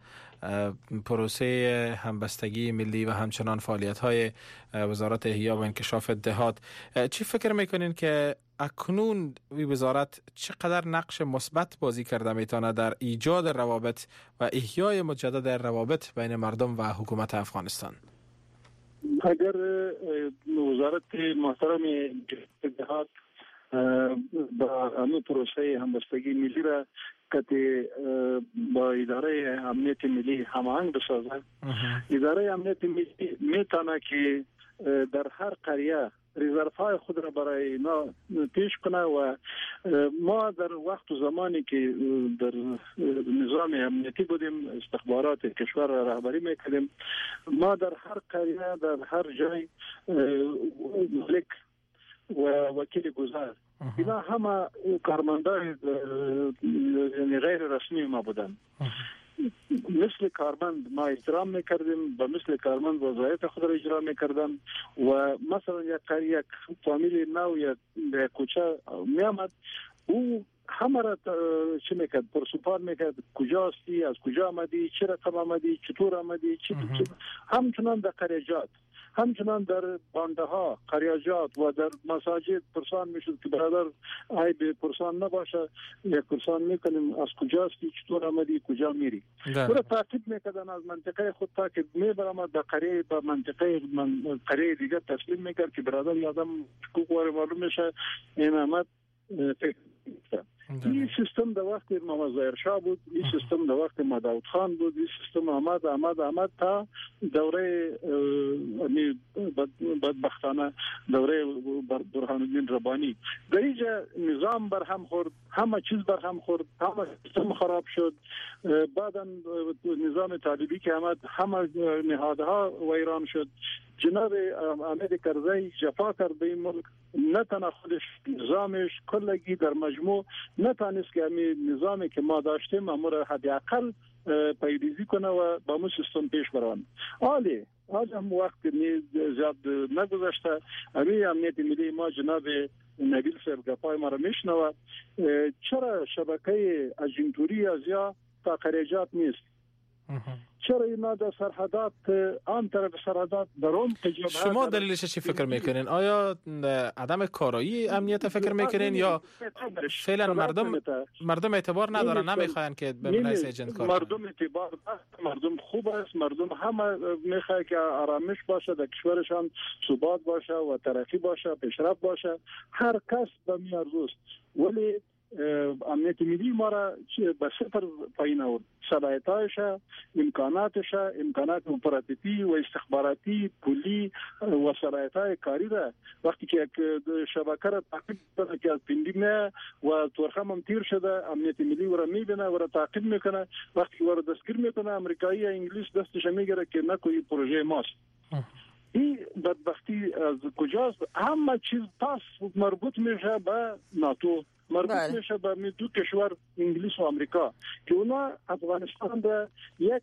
پروسه همبستگی ملی و همچنان فعالیت‌های وزارت احیا و انکشاف دهات. چی فکر میکنین که اکنون وزارت چقدر نقش مثبت بازی کرده میتونه در ایجاد روابط و احیای مجدد روابط بین مردم و حکومت افغانستان؟ اگر وزارت محترم دهات با همین پروسه همبستگی ملی را که با اداره امنیت ملی هماهنگ بسازه، اداره امنیت ملی میتونه که در هر قریه رزرفای خود را برای اینا پیش کنه و ما در وقت و زمانی که در نظام امنیتی بودیم استخبارات کشور را رهبری میکردیم ما در هر قریه در هر جای ملک و وکیل گذار اینا همه کارمندای یعنی غیر رسمی ما بودن. مثل کارمند ما احترام میکردیم و مثل کارمند وظایف خود را اجرا میکردن و مثلا یک فامیل نو یا کوچه میامد او همه را چه میکرد پرسپار میکرد کجاستی از کجا آمدی چه رقم آمدی چطور آمدی همچنان در قریجات همچنان در بانده ها قریاجات و در مساجد پرسان میشد که برادر ای به پرسان نباشه یک پرسان میکنیم از کجاستی چطور آمدی کجا میری برای تعقیب میکردن از منطقه خود تا که میبرم به قریه به منطقه قریه دیگر تسلیم میکرد که برادر یادم حقوق واره معلوم میشه این آمد این سیستم در وقت محمد ظاهر شاه بود، این سیستم در وقت داود خان بود، این سیستم احمد تا دوره بدبختانه دوره برهان الدین ربانی. در اینجا نظام برهم خورد، همه چیز برهم خورد، همه سیستم خراب شد. بعدا نظام طالبی که آمد همه نهادها ویران شد. جناب احمد کرزی جفا کرد به این ملک، نه تنها خودش، نظامش کلگی در مجموع نتانست که همین نظامی که ما داشتیم امور حداقل پیریزی کنه و با مو سیستم پیش برون. آلی هم وقت زیاد نگذشته همین امنیت ملی ما جناب نبیل صاحب گپای ما را میشنوه، چرا شبکه اجنتوری ازیا تا خریجات نیست؟ چرا اینا در سرحدات آن طرف سرحدات درون تجربه شما دلیلش چی فکر میکنین؟ آیا عدم کارایی امنیت فکر میکنین یا فعلا مردم اعتبار ندارن، نمیخواین که به رئیس ایجنت کار کنن؟ مردم اعتبار داشت، مردم خوب است، مردم همه میخواد که آرامش باشه، در کشورشان ثبات باشه و ترقی باشه، پیشرفت باشه. هر کس به می ارزوست، ولی امنیت ملی ما را به صفر پایین آورد. صلاحیت‌هایش، امکانات اپراتیوی و استخباراتی، پولی و صلاحیت‌های کاری را وقتی که شبکه را تعقیب کنه که از پندیمه و تورخم هم تیر شده، امنیت ملی و را میبینه و را تعقیب میکنه. وقتی و را دستگیر میکنه، امریکایی یا انگلیس دستش میگیره که نکوی پروژه ماست. این بدبختی از کجاست؟ همه چیز پس مربوط میشه به ناتو، مربوط میشه به دو کشور انگلیس و امریکا که اونا افغانستان را یک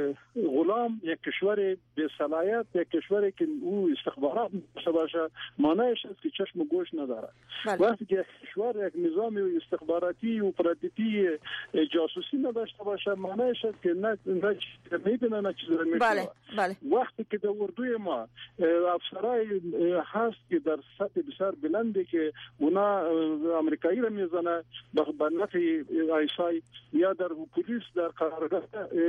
غلام، یک کشور بی صلاحیت، یک کشوری که او استخبارات باشه معنیش است که چشم و گوش نداره. وقتی که کشور یک نظام استخباراتی و اپراتیوی جاسوسی نداشته باشه معنیش است که نه میبینه نه چیزی میشه. وقتی که در اردوی ما افسرای هست که در سطح بسیار بلندی که اونا امریکایی را میزنه به نفع ایسای، یا در پلیس در قرارگاه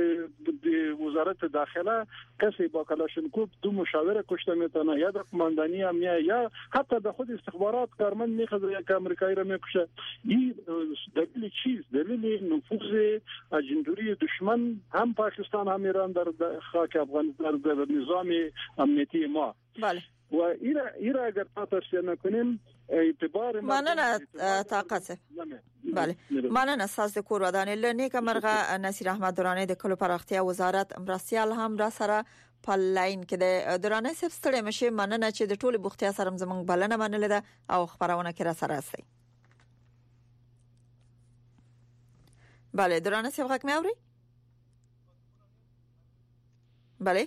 وزارت داخله کسی با کلاشنکوف دو مشاور کشته میتونه، یا در قماندانی امنیه، یا حتی در خود استخبارات کارمند میخواد یک امریکایی را میکشه. این دلیل چیز؟ دلیل نفوذ اجنتوری دشمن هم پاکستان هم ایران در خاک افغانستان در نظام امنیتی ما. بله. و ایرا اگر تاسیه نکنیم اعتبار مننه طاقت. بله مننه ساز کور ودانې لنی کمرغه نصیر احمد درانه د کلو پراختیا وزارت مرسیال هم را سره په لاین کې د درانه سب ستړي مشه. مننه چې د ټوله بوختیا سره زمنګ بلنه منل ده او خبرونه کې را سره استي. بله درانه سب حق مې اوري؟ بله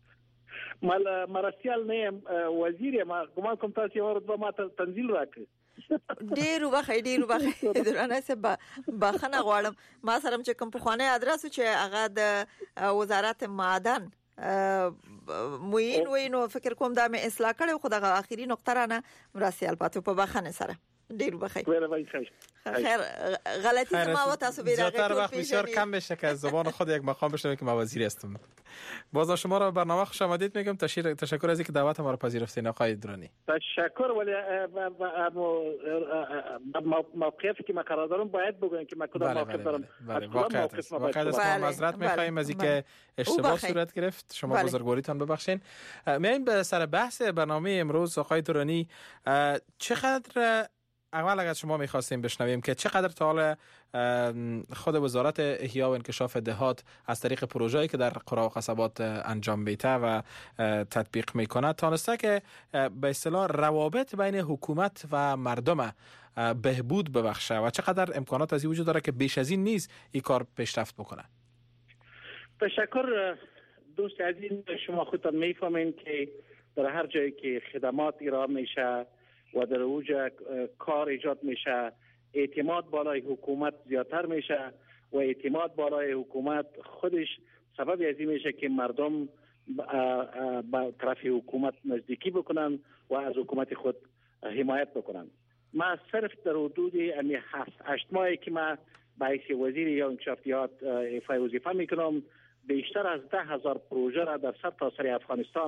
مرسیال نه وزیر، ما ګمان کوم تاسو ورته ما تنزیل راکړي. ډیرو بخې درانه سب بخنه غواړم. ما سره چې کوم په خوانه ادرس چې هغه د وزارت معدن موین وینو فکر کوم دا مې اصلاح کړو، خو دغه اخیری نقطه رانه مرسیال پاتو په بخنه سره. ډیر بخیر. خیر غلطی ما و تاسو بیره زیادتر وقت بسیار کم بشه که از زبان خود یک مقام بشنویم که ما وزیر هستم. باز شما را برنامه خوش آمدید میگم. تشکر از اینکه دعوت ما را پذیرفتین آقای درانی. تشکر. ولی موقفی که ما قرار دارم باید بگویم که ما کدام موقف دارم. واقعا از ما معذرت می‌خوایم از اینکه اشتباه صورت گرفت. شما بزرگواریتان ببخشید. میایم به سر بحث برنامه امروز. آقای درانی چقدر اول اگر شما می‌خواستیم بشنویم که چقدر تا حالا خود وزارت احیا و انکشاف دهات از طریق پروژه‌ای که در قرا و قصبات انجام میده و تطبیق میکنه تانسته که به اصطلاح روابط بین حکومت و مردم بهبود ببخشه و چقدر امکانات از این وجود داره که بیش از این نیست این کار پیشرفت بکنه؟ تشکر دوست عزیز. شما خودتان میفهمین که در هر جایی که خدمات ارائه میشه و در اوج کار ایجاد میشه اعتماد بالای حکومت زیادتر میشه و اعتماد بالای حکومت خودش سبب از این میشه که مردم با طرف حکومت نزدیکی بکنن و از حکومت خود حمایت بکنن. ما صرف در حدود 7-8 ماهی که ما به حیث وزیر یا انکشافات ایفای وظیفه میکنم بیشتر از 10,000 پروژه را در سرتاسر افغانستان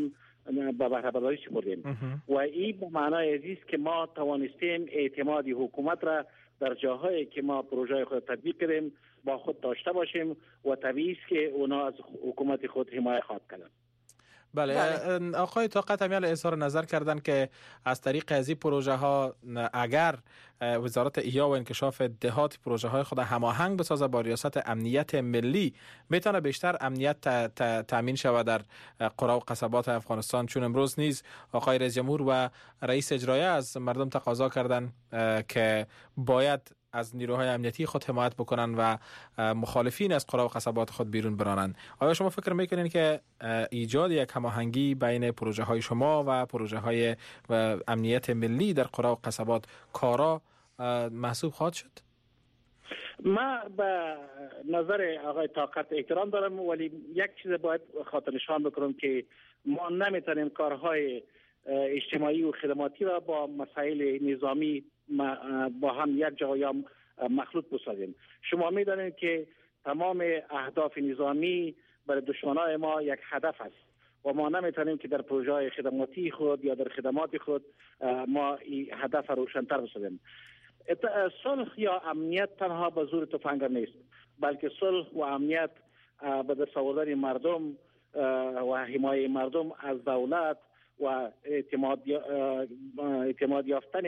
به بهره برداری سپردیم و این به معنای است که ما توانستیم اعتماد حکومت را در جاهایی که ما پروژه خود تطبیق کردیم با خود داشته باشیم و طبیعی است که اونا از حکومت خود حمایت خواهد کردند. بله. آقای طاقت همیال اظهار نظر کردن که از طریق از این پروژه ها اگر وزارت احیا و انکشاف دهات پروژه های خود هماهنگ بسازه با ریاست امنیت ملی میتونه بیشتر امنیت تامین شود در قرى و قصبات افغانستان، چون امروز نیز آقای رئیس جمهور و رئیس اجرایی از مردم تقاضا کردن که باید از نیروهای امنیتی خود حمایت بکنن و مخالفین از قرى و قصبات خود بیرون برانند. آیا شما فکر میکنین که ایجاد یک هماهنگی بین پروژه های شما و پروژه های امنیت ملی در قرى و قصبات کارا محسوب خواهد شد؟ ما به نظر آقای طاقت احترام دارم، ولی یک چیز باید خاطر نشان بکنم که ما نمیتونیم کارهای اجتماعی و خدماتی را با مسائل نظامی با هم یک جا یا مخلوط بسازیم. شما میدانید که تمام اهداف نظامی برای دشمنان ما یک هدف است و ما نمیتونیم که در پروژه خدماتی خود یا در خدمات خود ما این هدف روشن‌تر بسازیم. صلح یا امنیت تنها به زور تفنگ نیست، بلکه صلح و امنیت به دست آوردن مردم و حمایت مردم از دولت و اعتماد یافتن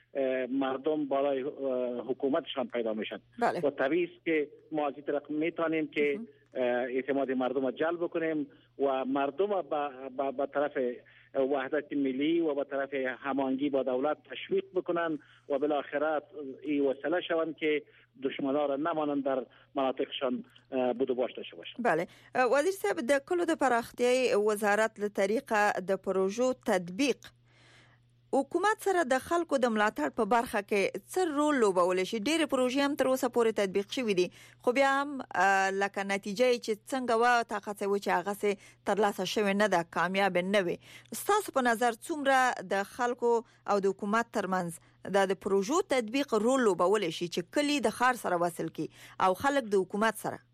مردم بالای حکومتشان پیدا میشن. بله. و طبیعی است که ما از این طرف میتونیم که اعتماد مردم را جلب بکنیم و مردم به طرف وحدت ملی و به طرف هماهنگی با دولت تشویق بکنن و بالاخره این وسیله شوند که دشمنان را نمانند در مناطقشان بود و باش داشته باشند. بله. وزیر صاحب، د کلو د پراختیای وزارت له طریقه د پروژو تطبیق حکومت سره د خلکو د ملاتړ په برخه کې څه رول لوبولی شي؟ ډېرې پروژې هم تر اوسه پورې تطبیق شوي دي، خو بیا هم لکه نتیجه چې څنګه وه طاقت و چې هغسې ترلاسه شوې نه ده، کامیاب نه وي. ستاسو په نظر څومره د خلکو او د حکومت ترمنځ د پروژو تطبیق رول لوبولی شي چې کلی د ښار سره وصل کی او خلک د حکومت سره؟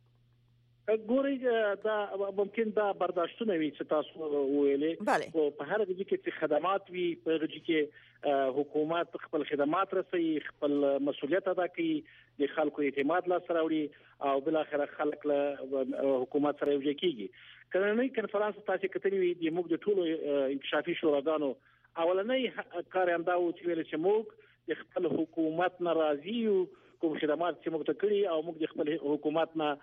ګوري دا ممکن دا برداشتونه وي چې تاسو ویلې، او په هر ځای کې چې خدمات وي، په هر ځای کې حکومت خپل خدمات رسوي، خپل مسؤلیت ادا کوي، د خلکو اعتماد لا سره وړي او بل اخر خلک له حکومت سره یوځای کیږي. کله کنفرانس تاسو کتلی وي د موږ د ټولو انکشافي شوراګانو اولنۍ کار انده و چې ویل چې موږ د خپل حکومت ناراضي یو، کوم خدمات چې موږ ته کړی او موږ د خپل حکومت نه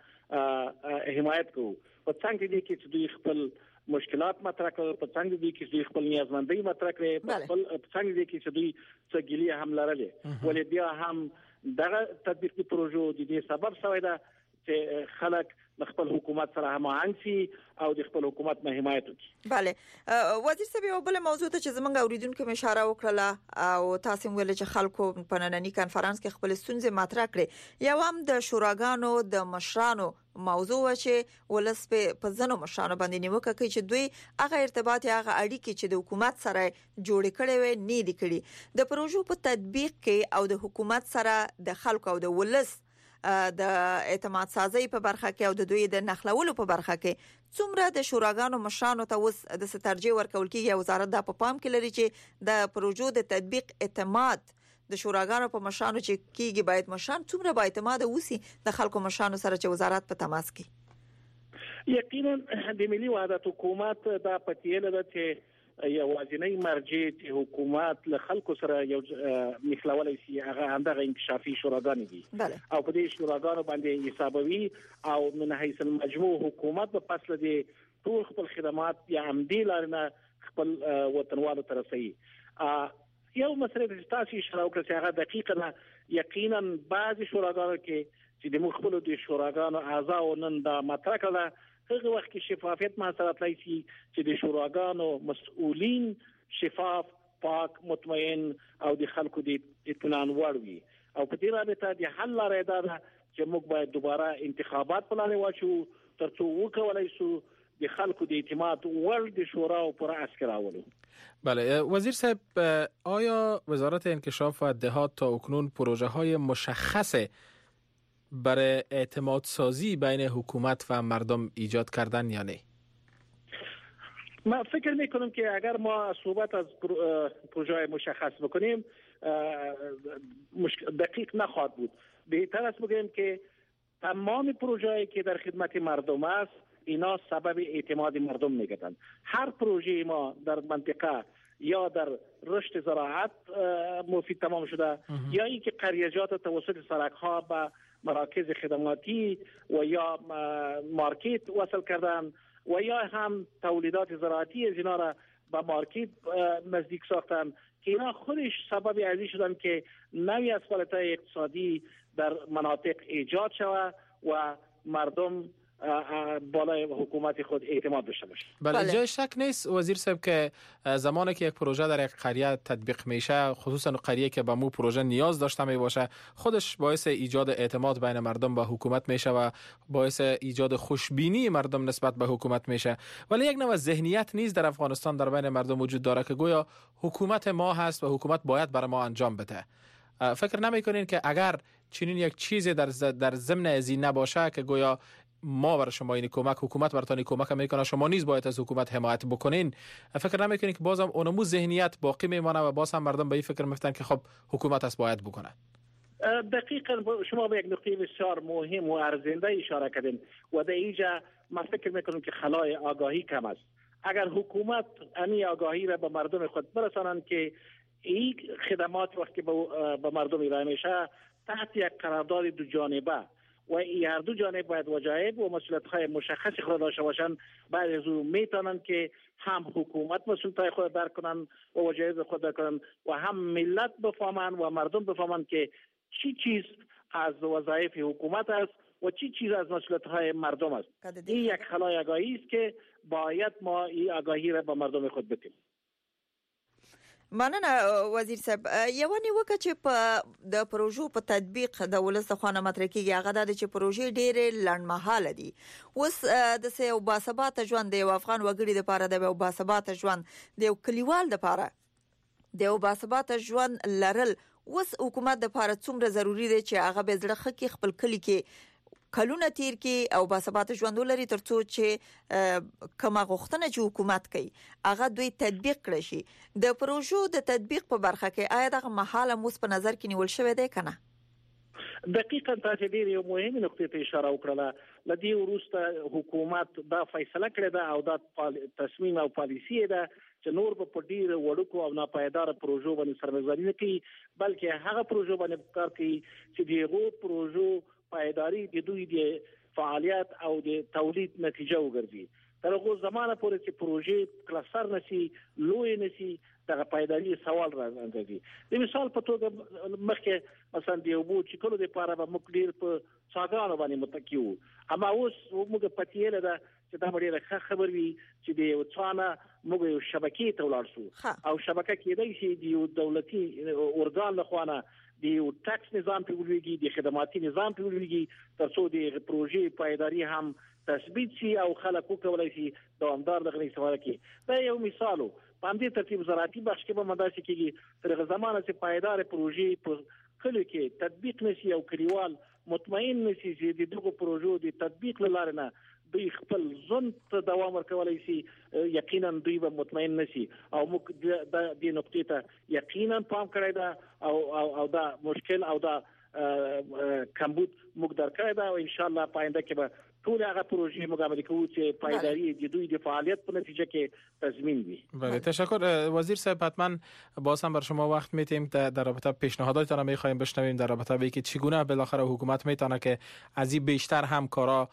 حمایت کوو. په څنګه دي کې چې دوی خپل مشکلات مطرح کړل، په څنګه دي کې چې دوی خپل نیازمندۍ مطرح کړې، په څنګه دي کې چې دوی څه ګیلې هم لرلې، ولې بیا هم دغه تطبیقي پروژو د دې سبب شوی ده چې خلک خپل حکومت سره هماهنګ شي او د خپل حکومت نه حمایت وکړي. بله. وزیر صاحب، یو بل موضوع ته چې زمونږ اوریدونکو اشاره وکړه او تاسو ویل چې خلکو په نننی کانفرنس کې خپل ستونزې مطرح کړې، یو هم د شوراګانو د مشرانو موضوع و چې ولس په ځنو مشرانو باندې نیوکه کوي چې دوی هغه ارتباط یا هغه اړیکې چې د حکومت سره جوړ کړي وي نه دي کړي. د پروژو په تطبیق کې او د حکومت سره د خلکو او د ولس د اعتماد سازي په برخه کې او د دوی د نخلولو په برخه کې څومره د شوراګانو مشرانو ته اوس د سترجې ورکول کېږي؟ وزارت د په پام کې لري چې د پروژو د تطبیق اعتماد د شوراګانو په مشرانو چې کېږي، باید مشران څومره با اعتماد اوسي د خلکو مشرانو سره چې وزارت په تماس کې؟ یقینا د ملي وحدت حکومت دا پتیله ده چې یوازینی مرجع چې حکومت له خلکو سره یو مخلولای شي هغه همدغه انکشافي شوراګانې دي. او په دې شوراګانو باندې حسابوي او من حیث المجموع حکومت په فصل دي ټول خپل خدمات یا عمدي لارنه خپل وطنوالو ته رسوي. یو مسله چې تاسو اشاره وکړه چې هغه دقیقه نه، یقینا بعض شوراګانو کې چې د مخبلو د شوراګانو اعضاء نن دا مطرح کړه، هغه وخت کې شفافیت مسله تلای شي چې د شوراګانو مسؤلین شفاف، پاک، مطمئن او د خلکو د اطمینان وړ وي. او په دې رابطه د حل لارې دا ده چې موږ باید دوباره انتخابات پلان واچو ترڅو وکولای شو د خلکو د اعتماد وړ د شورا او پر عسكر راولو. بله. وزیر صاحب، آیا وزارت انکشاف و دهات تا اکنون پروژه های مشخص برای اعتماد سازی بین حکومت و مردم ایجاد کردن یا نه؟ من فکر میکنم که اگر ما صحبت از پروژه مشخص بکنیم دقیق نخواهد بود. بهتر است بگیم که تمام پروژه‌ای که در خدمت مردم است اینا سبب اعتماد مردم میگردند. هر پروژه ما در منطقه یا در رشد زراعت مفید تمام شده یا اینکه قریجات توسط سرک‌ها به مراکز خدماتی و یا مارکت وصل کردن و یا هم تولیدات زراعتی از اینا را به مارکت نزدیک ساختن که اینا خودش سبب ازی شدن که نوی اسفالت‌های اقتصادی در مناطق ایجاد شود و مردم بالای حکومت خود اعتماد داشته باشه. بله جای شک نیست وزیر صاحب که زمانی که یک پروژه در یک قریه تطبیق میشه، خصوصا قریه که به مو پروژه نیاز داشته می باشه، خودش باعث ایجاد اعتماد بین مردم به حکومت میشه و باعث ایجاد خوشبینی مردم نسبت به حکومت میشه. ولی یک نوع ذهنیت نیز در افغانستان در بین مردم وجود داره که گویا حکومت ما هست و حکومت باید برای ما انجام بده. فکر نمیکنین که اگر چنین یک چیزی در ضمن ازی نباشه که گویا ما برای شما این کمک، حکومت براتون کمک میکنه، شما نیز باید از حکومت حمایت بکنین، فکر نمیکنین که بازم اونمو ذهنیت باقی میمونه و باز هم مردم به این فکر میفتن که خب حکومت است باید بکنه؟ دقیقاً شما به یک نکته بسیار مهم و ارزنده اشاره کردین و در اینجا من فکر میکنم که خلای آگاهی کم است. اگر حکومت امی آگاهی را به مردم خود برسانند که این خدمات وقتی به مردم ارائه میشه تحت یک قرارداد دو جانبه و این هر دو جانب باید وجایب و مسئولیت‌های مشخصی خود داشته باشند، بعد از او میتونن که هم حکومت مسئولیت‌های خود درک کنن و وجایب خود درک کنن و هم ملت بفهمن و مردم بفهمن که چی چیز از وظایف حکومت است و چی چیز از مسئولیت‌های مردم است. این یک خلای آگاهی است که باید ما این آگاهی را به مردم خود بدیم. مننه وزیر صاحب. یو نیوکه چې په د پروژو په تطبیق د ولس خانه مطرح کیږي هغه د چې پروژې ډېرې لنډمهاله دي. اوس د سه باثبات ژوند د افغان وګړي لپاره د باثبات ژوند د کلیوال لپاره د باثبات ژوند لرل اوس حکومت لپاره څومره ضروری دی چې هغه به زړه خکې خپل کلی کې کلونه تیر کې او باثبات ژوند ولري ترڅو چې کومه غوښتنه چې حکومت کوي هغه دوی تطبیق کړي شي. د پروژو د تطبیق په برخه کې آیا دغه محاله موږ په نظر کې نیول شوی دی کنه؟ دقیقاً تاسو ډېر یو مهمه نقطه ته اشاره وکړه. لدی وروسته حکومت دا فیصله کړې ده او دا تصمیم او پالیسی ده چې نور په ډیر وړوکو او ناپایدار پروژو باندې سرمایه‌ګذاري نه کوي، بلکې هغه پروژو باندې کار کوي چې دغه پروژو پایداری د دوی د فعالیت او د تولید نتیجه وګرځي. تر هغه زمانه پورې چې پروژې کلستر نشي لوی نشي دغه پایداری سوال راځي. د مثال په توګه مخکې مثلا د یو چې کولو لپاره به موږ ډیر په څاګانو باندې متکی وو، اما اوس موږ پاتې ده چې دا ډیره خبر وي چې د یو څانه موږ یو شبکې ته ولاړ شو او شبکه کېدای شي د یو دولتي ارګان لخوانه د یو ټاکس نظام پیولېږي، د خدماتي نظام پیولېږي ترڅو د پروژې پایداری هم تثبیت شي او خلک وکولای شي دوامدار دغه استفاده کوي. دا یو مثالو په همدې ترتیب زراعتي بخش کې به مداسي کېږي تر هغه زمانه چې پایدار پروژې په کلیو کې تطبیق نشي او کلیوال مطمئن نشي چې د دغه پروژو د تطبیق لاره نه دوی خپل ځن ته دوام ورکولای شي، یقینا دوی به مطمئن نشي او موږ د دې نقطې ته یقینا پام کړی دا او دا مشکل او دا کمبود موږ درکړی دا او ان شاء الله پاینده کې به ټول هغه پروژې موږ عملي کوو چې پایداری د دوی د فعالیت په نتیجه کې تضمین وي. بله تشکر وزیر صاحب. حتما باز هم بر شما وقت میتیم در رابطه پیشنهاداتتان را میخوایم بشنویم در رابطه به اینکه چگونه بالاخره حکومت میتونه که از این بیشتر هم کارا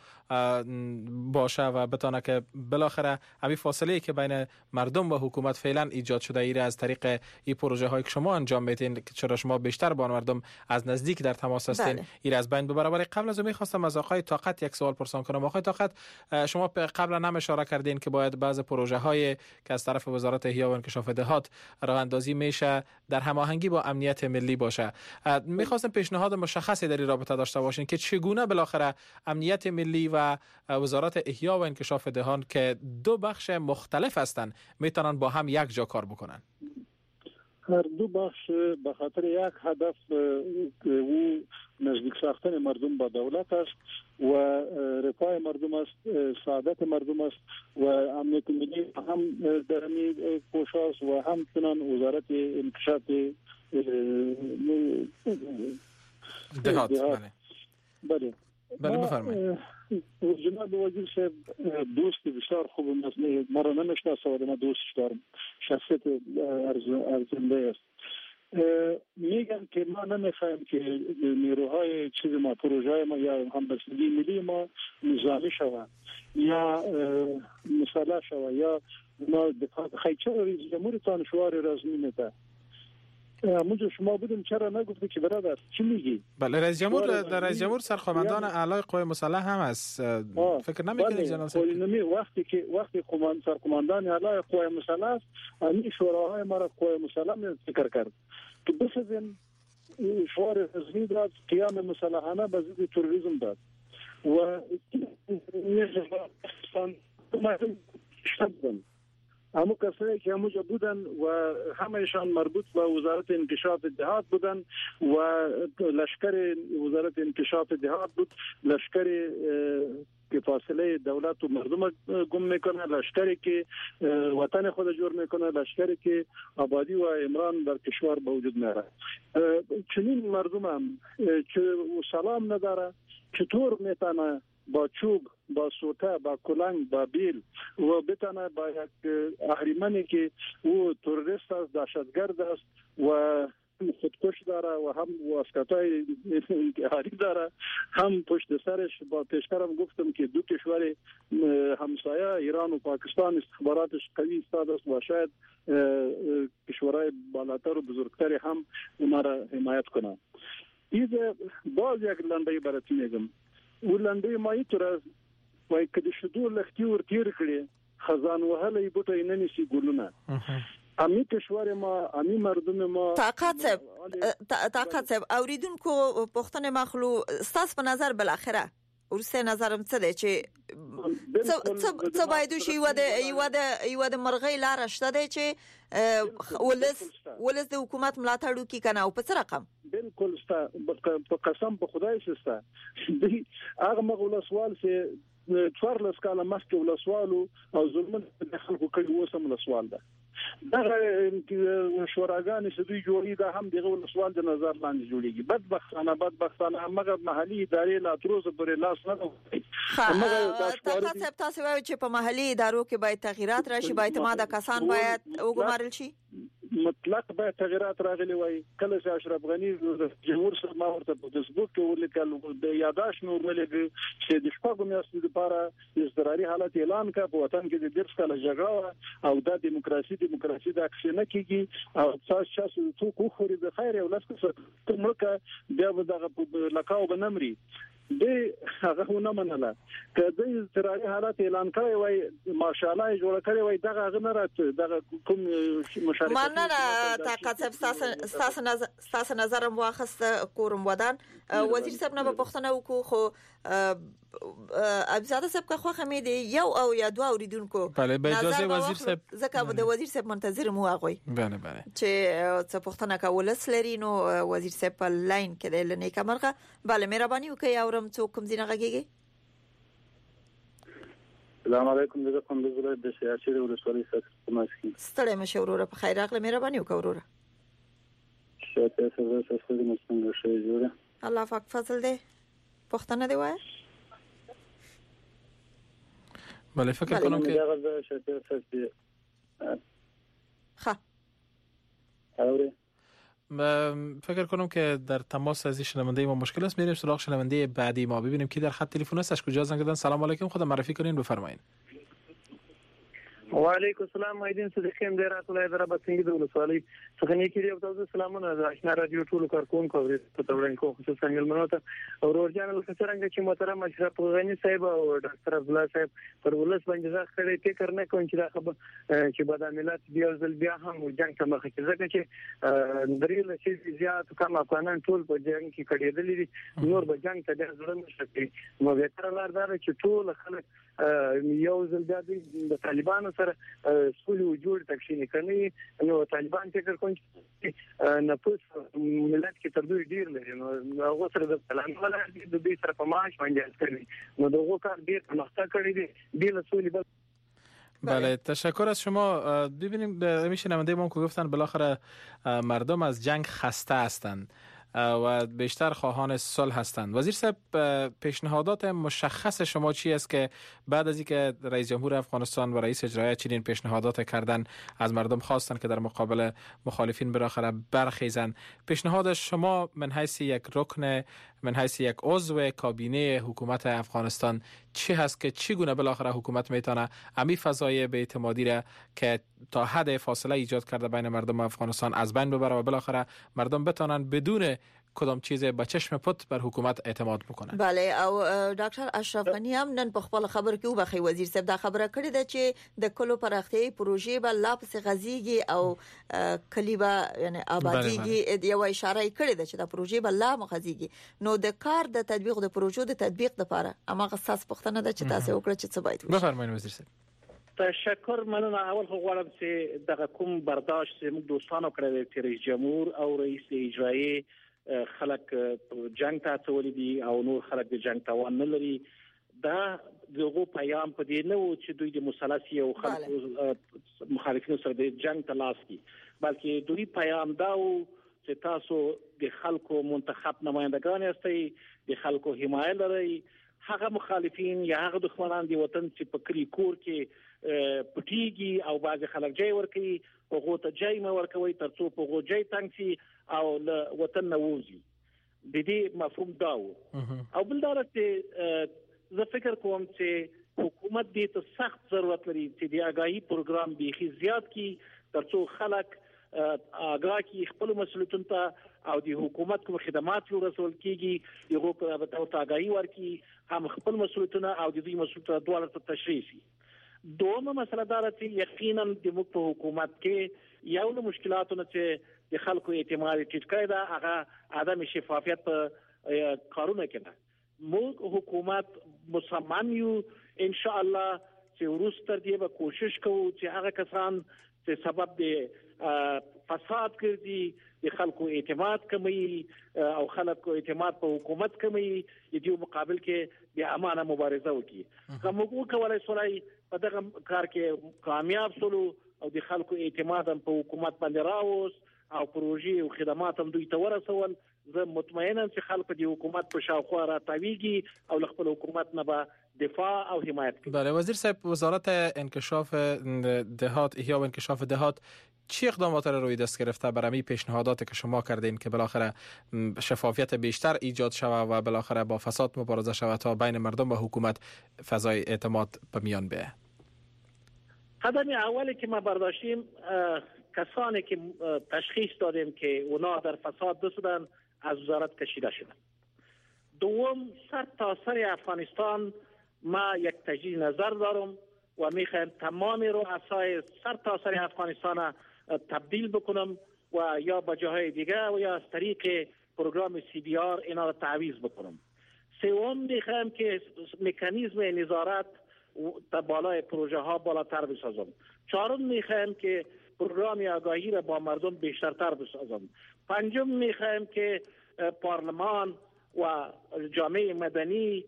باشه و بتونه که بالاخره همین فاصله که بین مردم و حکومت فعلا ایجاد شده ایره از طریق این پروژه هایی که شما انجام میدین که چرا شما بیشتر با مردم از نزدیک در تماس هستین ایره از بین ببره. ولی قبل از اون میخواستم از آقای طاقت یک سوال پرسان کنم. آقای طاقت شما قبلا هم اشاره کردین که باید بعض پروژه های که از طرف وزارت احیا و انکشاف دهات راه اندازی میشه در هماهنگی با امنیت ملی باشه. میخواستم پیشنهاد مشخصی در این رابطه داشته باشین که چگونه بالاخره امنیت ملی و وزارت احیا و انکشاف دهان که دو بخش مختلف هستند میتونن با هم یک جا کار بکنن. هر دو بخش به خاطر یک هدف او نزدیک ساختن مردم با دولت است و رفاه مردم است، سعادت مردم است و امنیت ملی هم در این کوشش است و همچنان وزارت انکشاف دهات. بله بفرمایید. جناب وزیر صاحب دوست بسیار خوب است، ما را نمیشناسه و من دوستش دارم، شخصیت ارزنده است. میگم که ما نمیخوایم که نیروهای چیز ما پروژه ما یا همبستگی ملی ما نظامی شود یا مسلح شود یا ما دفاع خیچه رئیس جمهور تان شوار رسمی میده. موجه شما بودیم چرا نگفتی که برادر چی میگی؟ بله رئیس جمهور سرخومندان اعلای قوای مسلح هم است. فکر نمیکنید جناب صاحب وقتی سرخومندان اعلای قوای مسلح است، این شوراهای ما را قوای مسلح فکر کرد که بسازیم شعار رسمی داد، قیام مسلحانه به ضد تروریسم داد و همو کسایی که همونجا بودن و همهشان مربوط به وزارت انکشاف دهات بودن و لشکر وزارت انکشاف دهات بود، لشکر که فاصله دولت و مردم گم میکنه، لشکری که وطن خود جور میکنه، لشکری که آبادی و امران در کشور به وجود میاره. چنین مردم هم که سلام نداره چطور میتونه با چوب، با سوته، با کلنگ، با بیل و بتونه با یک اهریمنی که او تروریست است، دهشتگرد است و خودکش داره و هم واسطای انتحاری داره، هم پشت سرش با پیشترم گفتم که دو کشور همسایه ایران و پاکستان استخباراتش قوی استاد است و شاید کشورهای بالاتر و بزرگتری هم اونا را حمایت کنند. این باز یک لنډی برات میگم. ولنډي مای تر وای کدي شدو لختي ور تیر کړي خزان وهلې بوټي نه نشي ګلونه امی کشور ما، امی مردم ما. طاقت صاحب اوریدونکو پښتنه مخلو ستاس په نظر بل اخره ورسه نظرم څه دی چې څه باید شي یو د مرغۍ لار شته دی چې ولس د حکومت ملاتړ وکړي کنه او په څه رقم بالکل ستا په قسم په خدای سستا دی هغه مغول سوال چې څوار لس کاله مخکې ول سوالو او ظلم د خلکو کړي وسم سوال ده دغه شوراګان چې دوی جوړي دا هم دغه ول سوال د نظر لاندې جوړيږي. بدبختانه هغه محلي ادارې لا تروز پرې لاس نه کوي. هغه تاسو وایي چې په محلي ادارو کې باید تغیرات راشي، باید اعتماد کسان باید وګمارل شي. مطلق به تغیرات راغلي وای. کله چې اشرف غنی جمهور صاحب ما ورته په فیسبوک کې ولیکل د یاداش نور ولګي چې د شپږو میاشتو لپاره اضطراري حالت اعلان کړ په وطن کې د ډېر څه جګړه او د دیموکراسي د اکشن کېږي او تاسو څو کو خوري د خیر او لاس څخه ملک بیا دغه لکاو بنمري دی هغه نه منله که د اضطراري حالت اعلان کړی وای ماشاءالله جوړ کړی وای دغه غنه راته دغه کوم مشارکت مننه. طاقت صاحب تاسو نظر واخست کورم ودان وزیر صاحب نه پښتنه وکړو خو ابزاده صاحب که خو خمید یو او یا دوا اوریدونکو بله به اجازه وزیر صاحب زکه د وزیر صاحب منتظر مو هغوی بله چې څه پښتنه کول سلري نو وزیر صاحب په لاین کې د نیکه مرغه بله مهرباني وکي اورم څوک کوم زینه غږیږي. السلام علیکم زه کوم د ولایت د سیاسي ولسوالۍ څخه ماسکی ستړی مشه وروره په خیر راغله مهرباني وکي وروره شاته سره سره د مستنګ شي جوړه الله پاک فضل دې پښتنه دی وای. بله فکر کنم که فکر کنم که در تماس از شنونده ما مشکل است. میریم سراغ شنونده بعدی ما ببینیم کی در خط تلفن است. از کجا زنگ زدن؟ سلام علیکم، خود معرفی کنین بفرمایید. و علیکم السلام مایدین صدیقیم در اطلاع در بسنگی دولت سوالی سخنی کردی ابتدای سلامون از آشنا رادیو طول کارکون کوریت تطورن کو خصوصا علمانات اور ورجان الکسرنګ چې محترم اشرف غنی صاحب او ډاکټر عبدالله صاحب پر ولس باندې ځخ کړي فکر نه کوم چې دا خبر چې بعد ملت بیا ځل بیا هم جنگ ته مخ کې ځکه چې درې لسي زیات کم افغانان ټول په جنگ کې کړي دي نور به جنگ ته ځل نه شي نو به تر لار دا چې ټول خلک یو ځل د طالبانو سره سولې وجود تکشینی کړي نو طالبان فکر کوي چې نفوس ملت کې تر دوی ډیر لري نو هغه سره د پلان د دې سره په معاش باندې کړی نو دغه کار ډیر پرمختګ کړی دی د سولې بله تشکر از شما. ببینیم میشه نماینده ما که گفتن بالاخره مردم از جنگ خسته هستند و بیشتر خواهان صلح هستند. وزیر صاحب پیشنهادات مشخص شما چی است که بعد از اینکه رئیس جمهور افغانستان و رئیس اجرایی چنین پیشنهادات کردن از مردم خواستن که در مقابل مخالفین بالاخره برخیزن، پیشنهاد شما من حیث یک رکن، من حیث یک عضو کابینه حکومت افغانستان چی هست که چگونه بالاخره حکومت میتونه امی فضای بی‌اعتمادی را که تا حد فاصله ایجاد کرده بین مردم افغانستان از بین ببره و بالاخره مردم بتونن بدون کدام چیز به چشم پت بر حکومت اعتماد بکنن. بله او ډاکټر اشرف غنی هم نن په خپل خبر کې وبخي وزیر صاحب دا خبره کړې ده چې د کلو پراختي پروژې به لا پس غزيږي او کلیبا یعنی آبادیږي یو اشاره کړې ده چې دا پروژې به لا مغزيږي نو د کار د تطبیق د پروژو د تطبیق لپاره اما غساس پښتنه ده چې تاسو وکړه چې څه باید وشي. بفرمایئ وزیر صاحب. تشکر. مننه. اول خو غواړم چې دغه کوم برداشت چې موږ دوستانو کړی چې رئیس جمهور او رئیس اجرایی خلک جنگ ته تولید دي او نور خلک د جنگ توان نه لري دا دغه پیغام په دې نه و چې دوی د مثلثي او خلک مخالفینو سره د جنگ ته لاس دي بلکې دوی پیغام دا و چې تاسو د خلکو منتخب نمائندگان یاستئ د خلکو حمایت لرئ هغه مخالفین یا هغه دښمنان دی وطن چې په کلی کور کې پټیږي او باز خلک جای ورکي هغه ته جای مې ورکوي ترڅو په هغه جای تنګ شي او وطن نه وځي د دې مفهوم دا او بل دا چې زه فکر کوم چې حکومت دې ته سخت ضرورت لري چې د آگاهی پروګرام بيخي زیات کی ترڅو خلک آگاه کی خپل مسؤلیتونو ته او د حکومت کوم خدمات ورسول کیږي یو په تاسو آگاهی ورکي هم خپل مسؤلیتونه او د دې مسؤلیتونو دواړه ته تشریح شي. دومره مسله دا چې یقینا د موږ په حکومت کې یو له مشکلاتونو چې د خلکو اعتماد ټیټ کړی دا هغه عدم شفافیت په کارونه کې ده. موږ حکومت مصمم یو ان شاء الله چې ورستر دی به کوشش کوو چې هغه کسان چې سبب دی فساد کوي د خلکو اعتماد کمی او خلکو اعتماد په حکومت کمی د دې مقابل کې د امانه مبارزه وکړي. کومو کولای شي په دغه کار کې کامیاب شولو او د خلکو اعتماد په حکومت باندې راووس او پروژې او خدمات هم دوی ته ورسول. زه مطمئنم چې خلک د حکومت په شاوخوا راتاویږي او خپل حکومت نه به دفاع او حمایت کوي. بله وزیر صاحب وزارت انکشاف دهات احیا و انکشاف دهات چه اقدامات را روی دست گرفته برای پیشنهاداتی که شما کردین که بالاخره شفافیت بیشتر ایجاد شود و بالاخره با فساد مبارزه شود تا بین مردم و حکومت فضای اعتماد به میان بیاید؟ قدم اولی که ما برداشتیم کسانی که تشخیص دادیم که اونا در فساد دستن از وزارت کشیده شدن. دوم سر تا سر افغانستان ما یک تجدید نظر دارم و میخوایم تمام رؤسای سر تا سر افغانستان تبدیل بکنم و یا به جاهای دیگه و یا از طریق پروگرام CBR اینا را تعویض بکنم. سوم میخوایم که مکانیزم نظارت بالای پروژه ها بالاتر بسازم. چهارم میخوایم که پروگرام آگاهی را با مردم بیشترتر بسازم. پنجم میخوایم که پارلمان و جامعه مدنی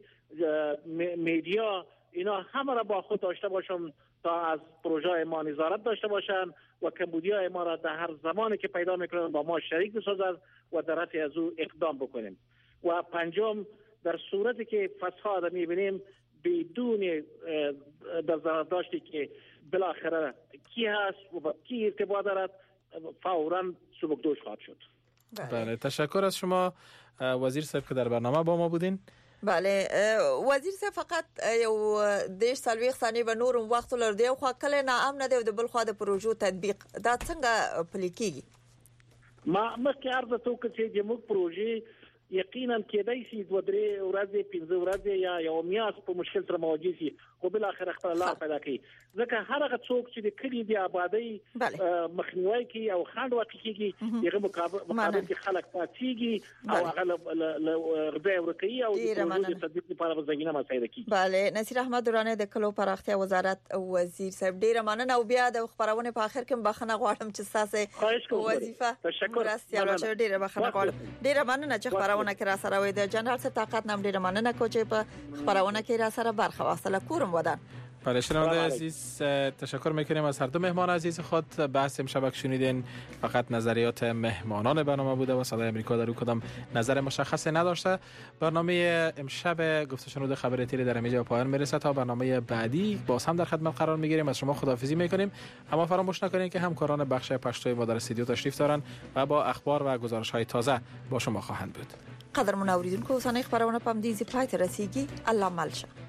میدیا اینا همه را با خود داشته باشم تا از پروژه ما نظارت داشته باشن و کمبودیای ما را در هر زمانی که پیدا میکنن با ما شریک بسازن و در رفع از او اقدام بکنیم. و پنجم در صورتی که فساد میبینیم بدون در داشتی که بالاخره کی هست و با کی ارتباط دارد فوراً سبکدوش خواهد شد. بله تشکر از شما وزیر صاحب که در برنامه با ما بودین. بله وزیر صاحب فقط یو دیش سالویخ ثانیه به نورم وخت لري خو کله نه امن دی د بل خو د پروژو تطبیق دا څنګه پلي کیږي؟ ما مخکې عرض ته وکړ چې د موږ پروژې یقینا کېدای شي 2-3 ورځې 15 ورځې یا یو میاشت په مشکل سره مواجه شي خو بل اخر خپل لار پیدا کوي ځکه هر هغه څوک چې د کلی د آبادی مخنیوي کوي او خاند واقعيږي دغه مقابل کې خلک پاتېږي او هغه غذا ورکوي او د تطبیق لپاره زمينه مساعده کوي. بله نصیر احمد درانه د کلو پراختیا وزارت وزیر صاحب ډیره مننه او بیا د خبرونه په اخر کې بخښنه غواړم چې تاسو وظیفه تشکر ډیره بخښنه غواړم ډیره مننه چې خبرونه کې را سره وې د جنرال څخه طاقت نام ډیره مننه کوچې په خبرونه کې را سره برخه واخله کورم ودان. بله شنونده عزیز تشکر میکنیم از هر دو مهمان عزیز خود. بحث امشب شنیدین فقط نظریات مهمانان برنامه بوده و صدای امریکا در او کدام نظر مشخصی نداشته. برنامه امشب گفت و شنود خبر تیلی در اینجا پایان میرسه. تا برنامه بعدی باز هم در خدمت قرار میگیریم. از شما خداحافظی میکنیم. اما فراموش نکنید که همکاران بخش پشتوی ما در استودیو تشریف دارن و با اخبار و گزارش های تازه با شما خواهند بود. قدر منوریدونکو اوسانه خبرونه پم دیزی پای ته رسیږي. الله ملشه.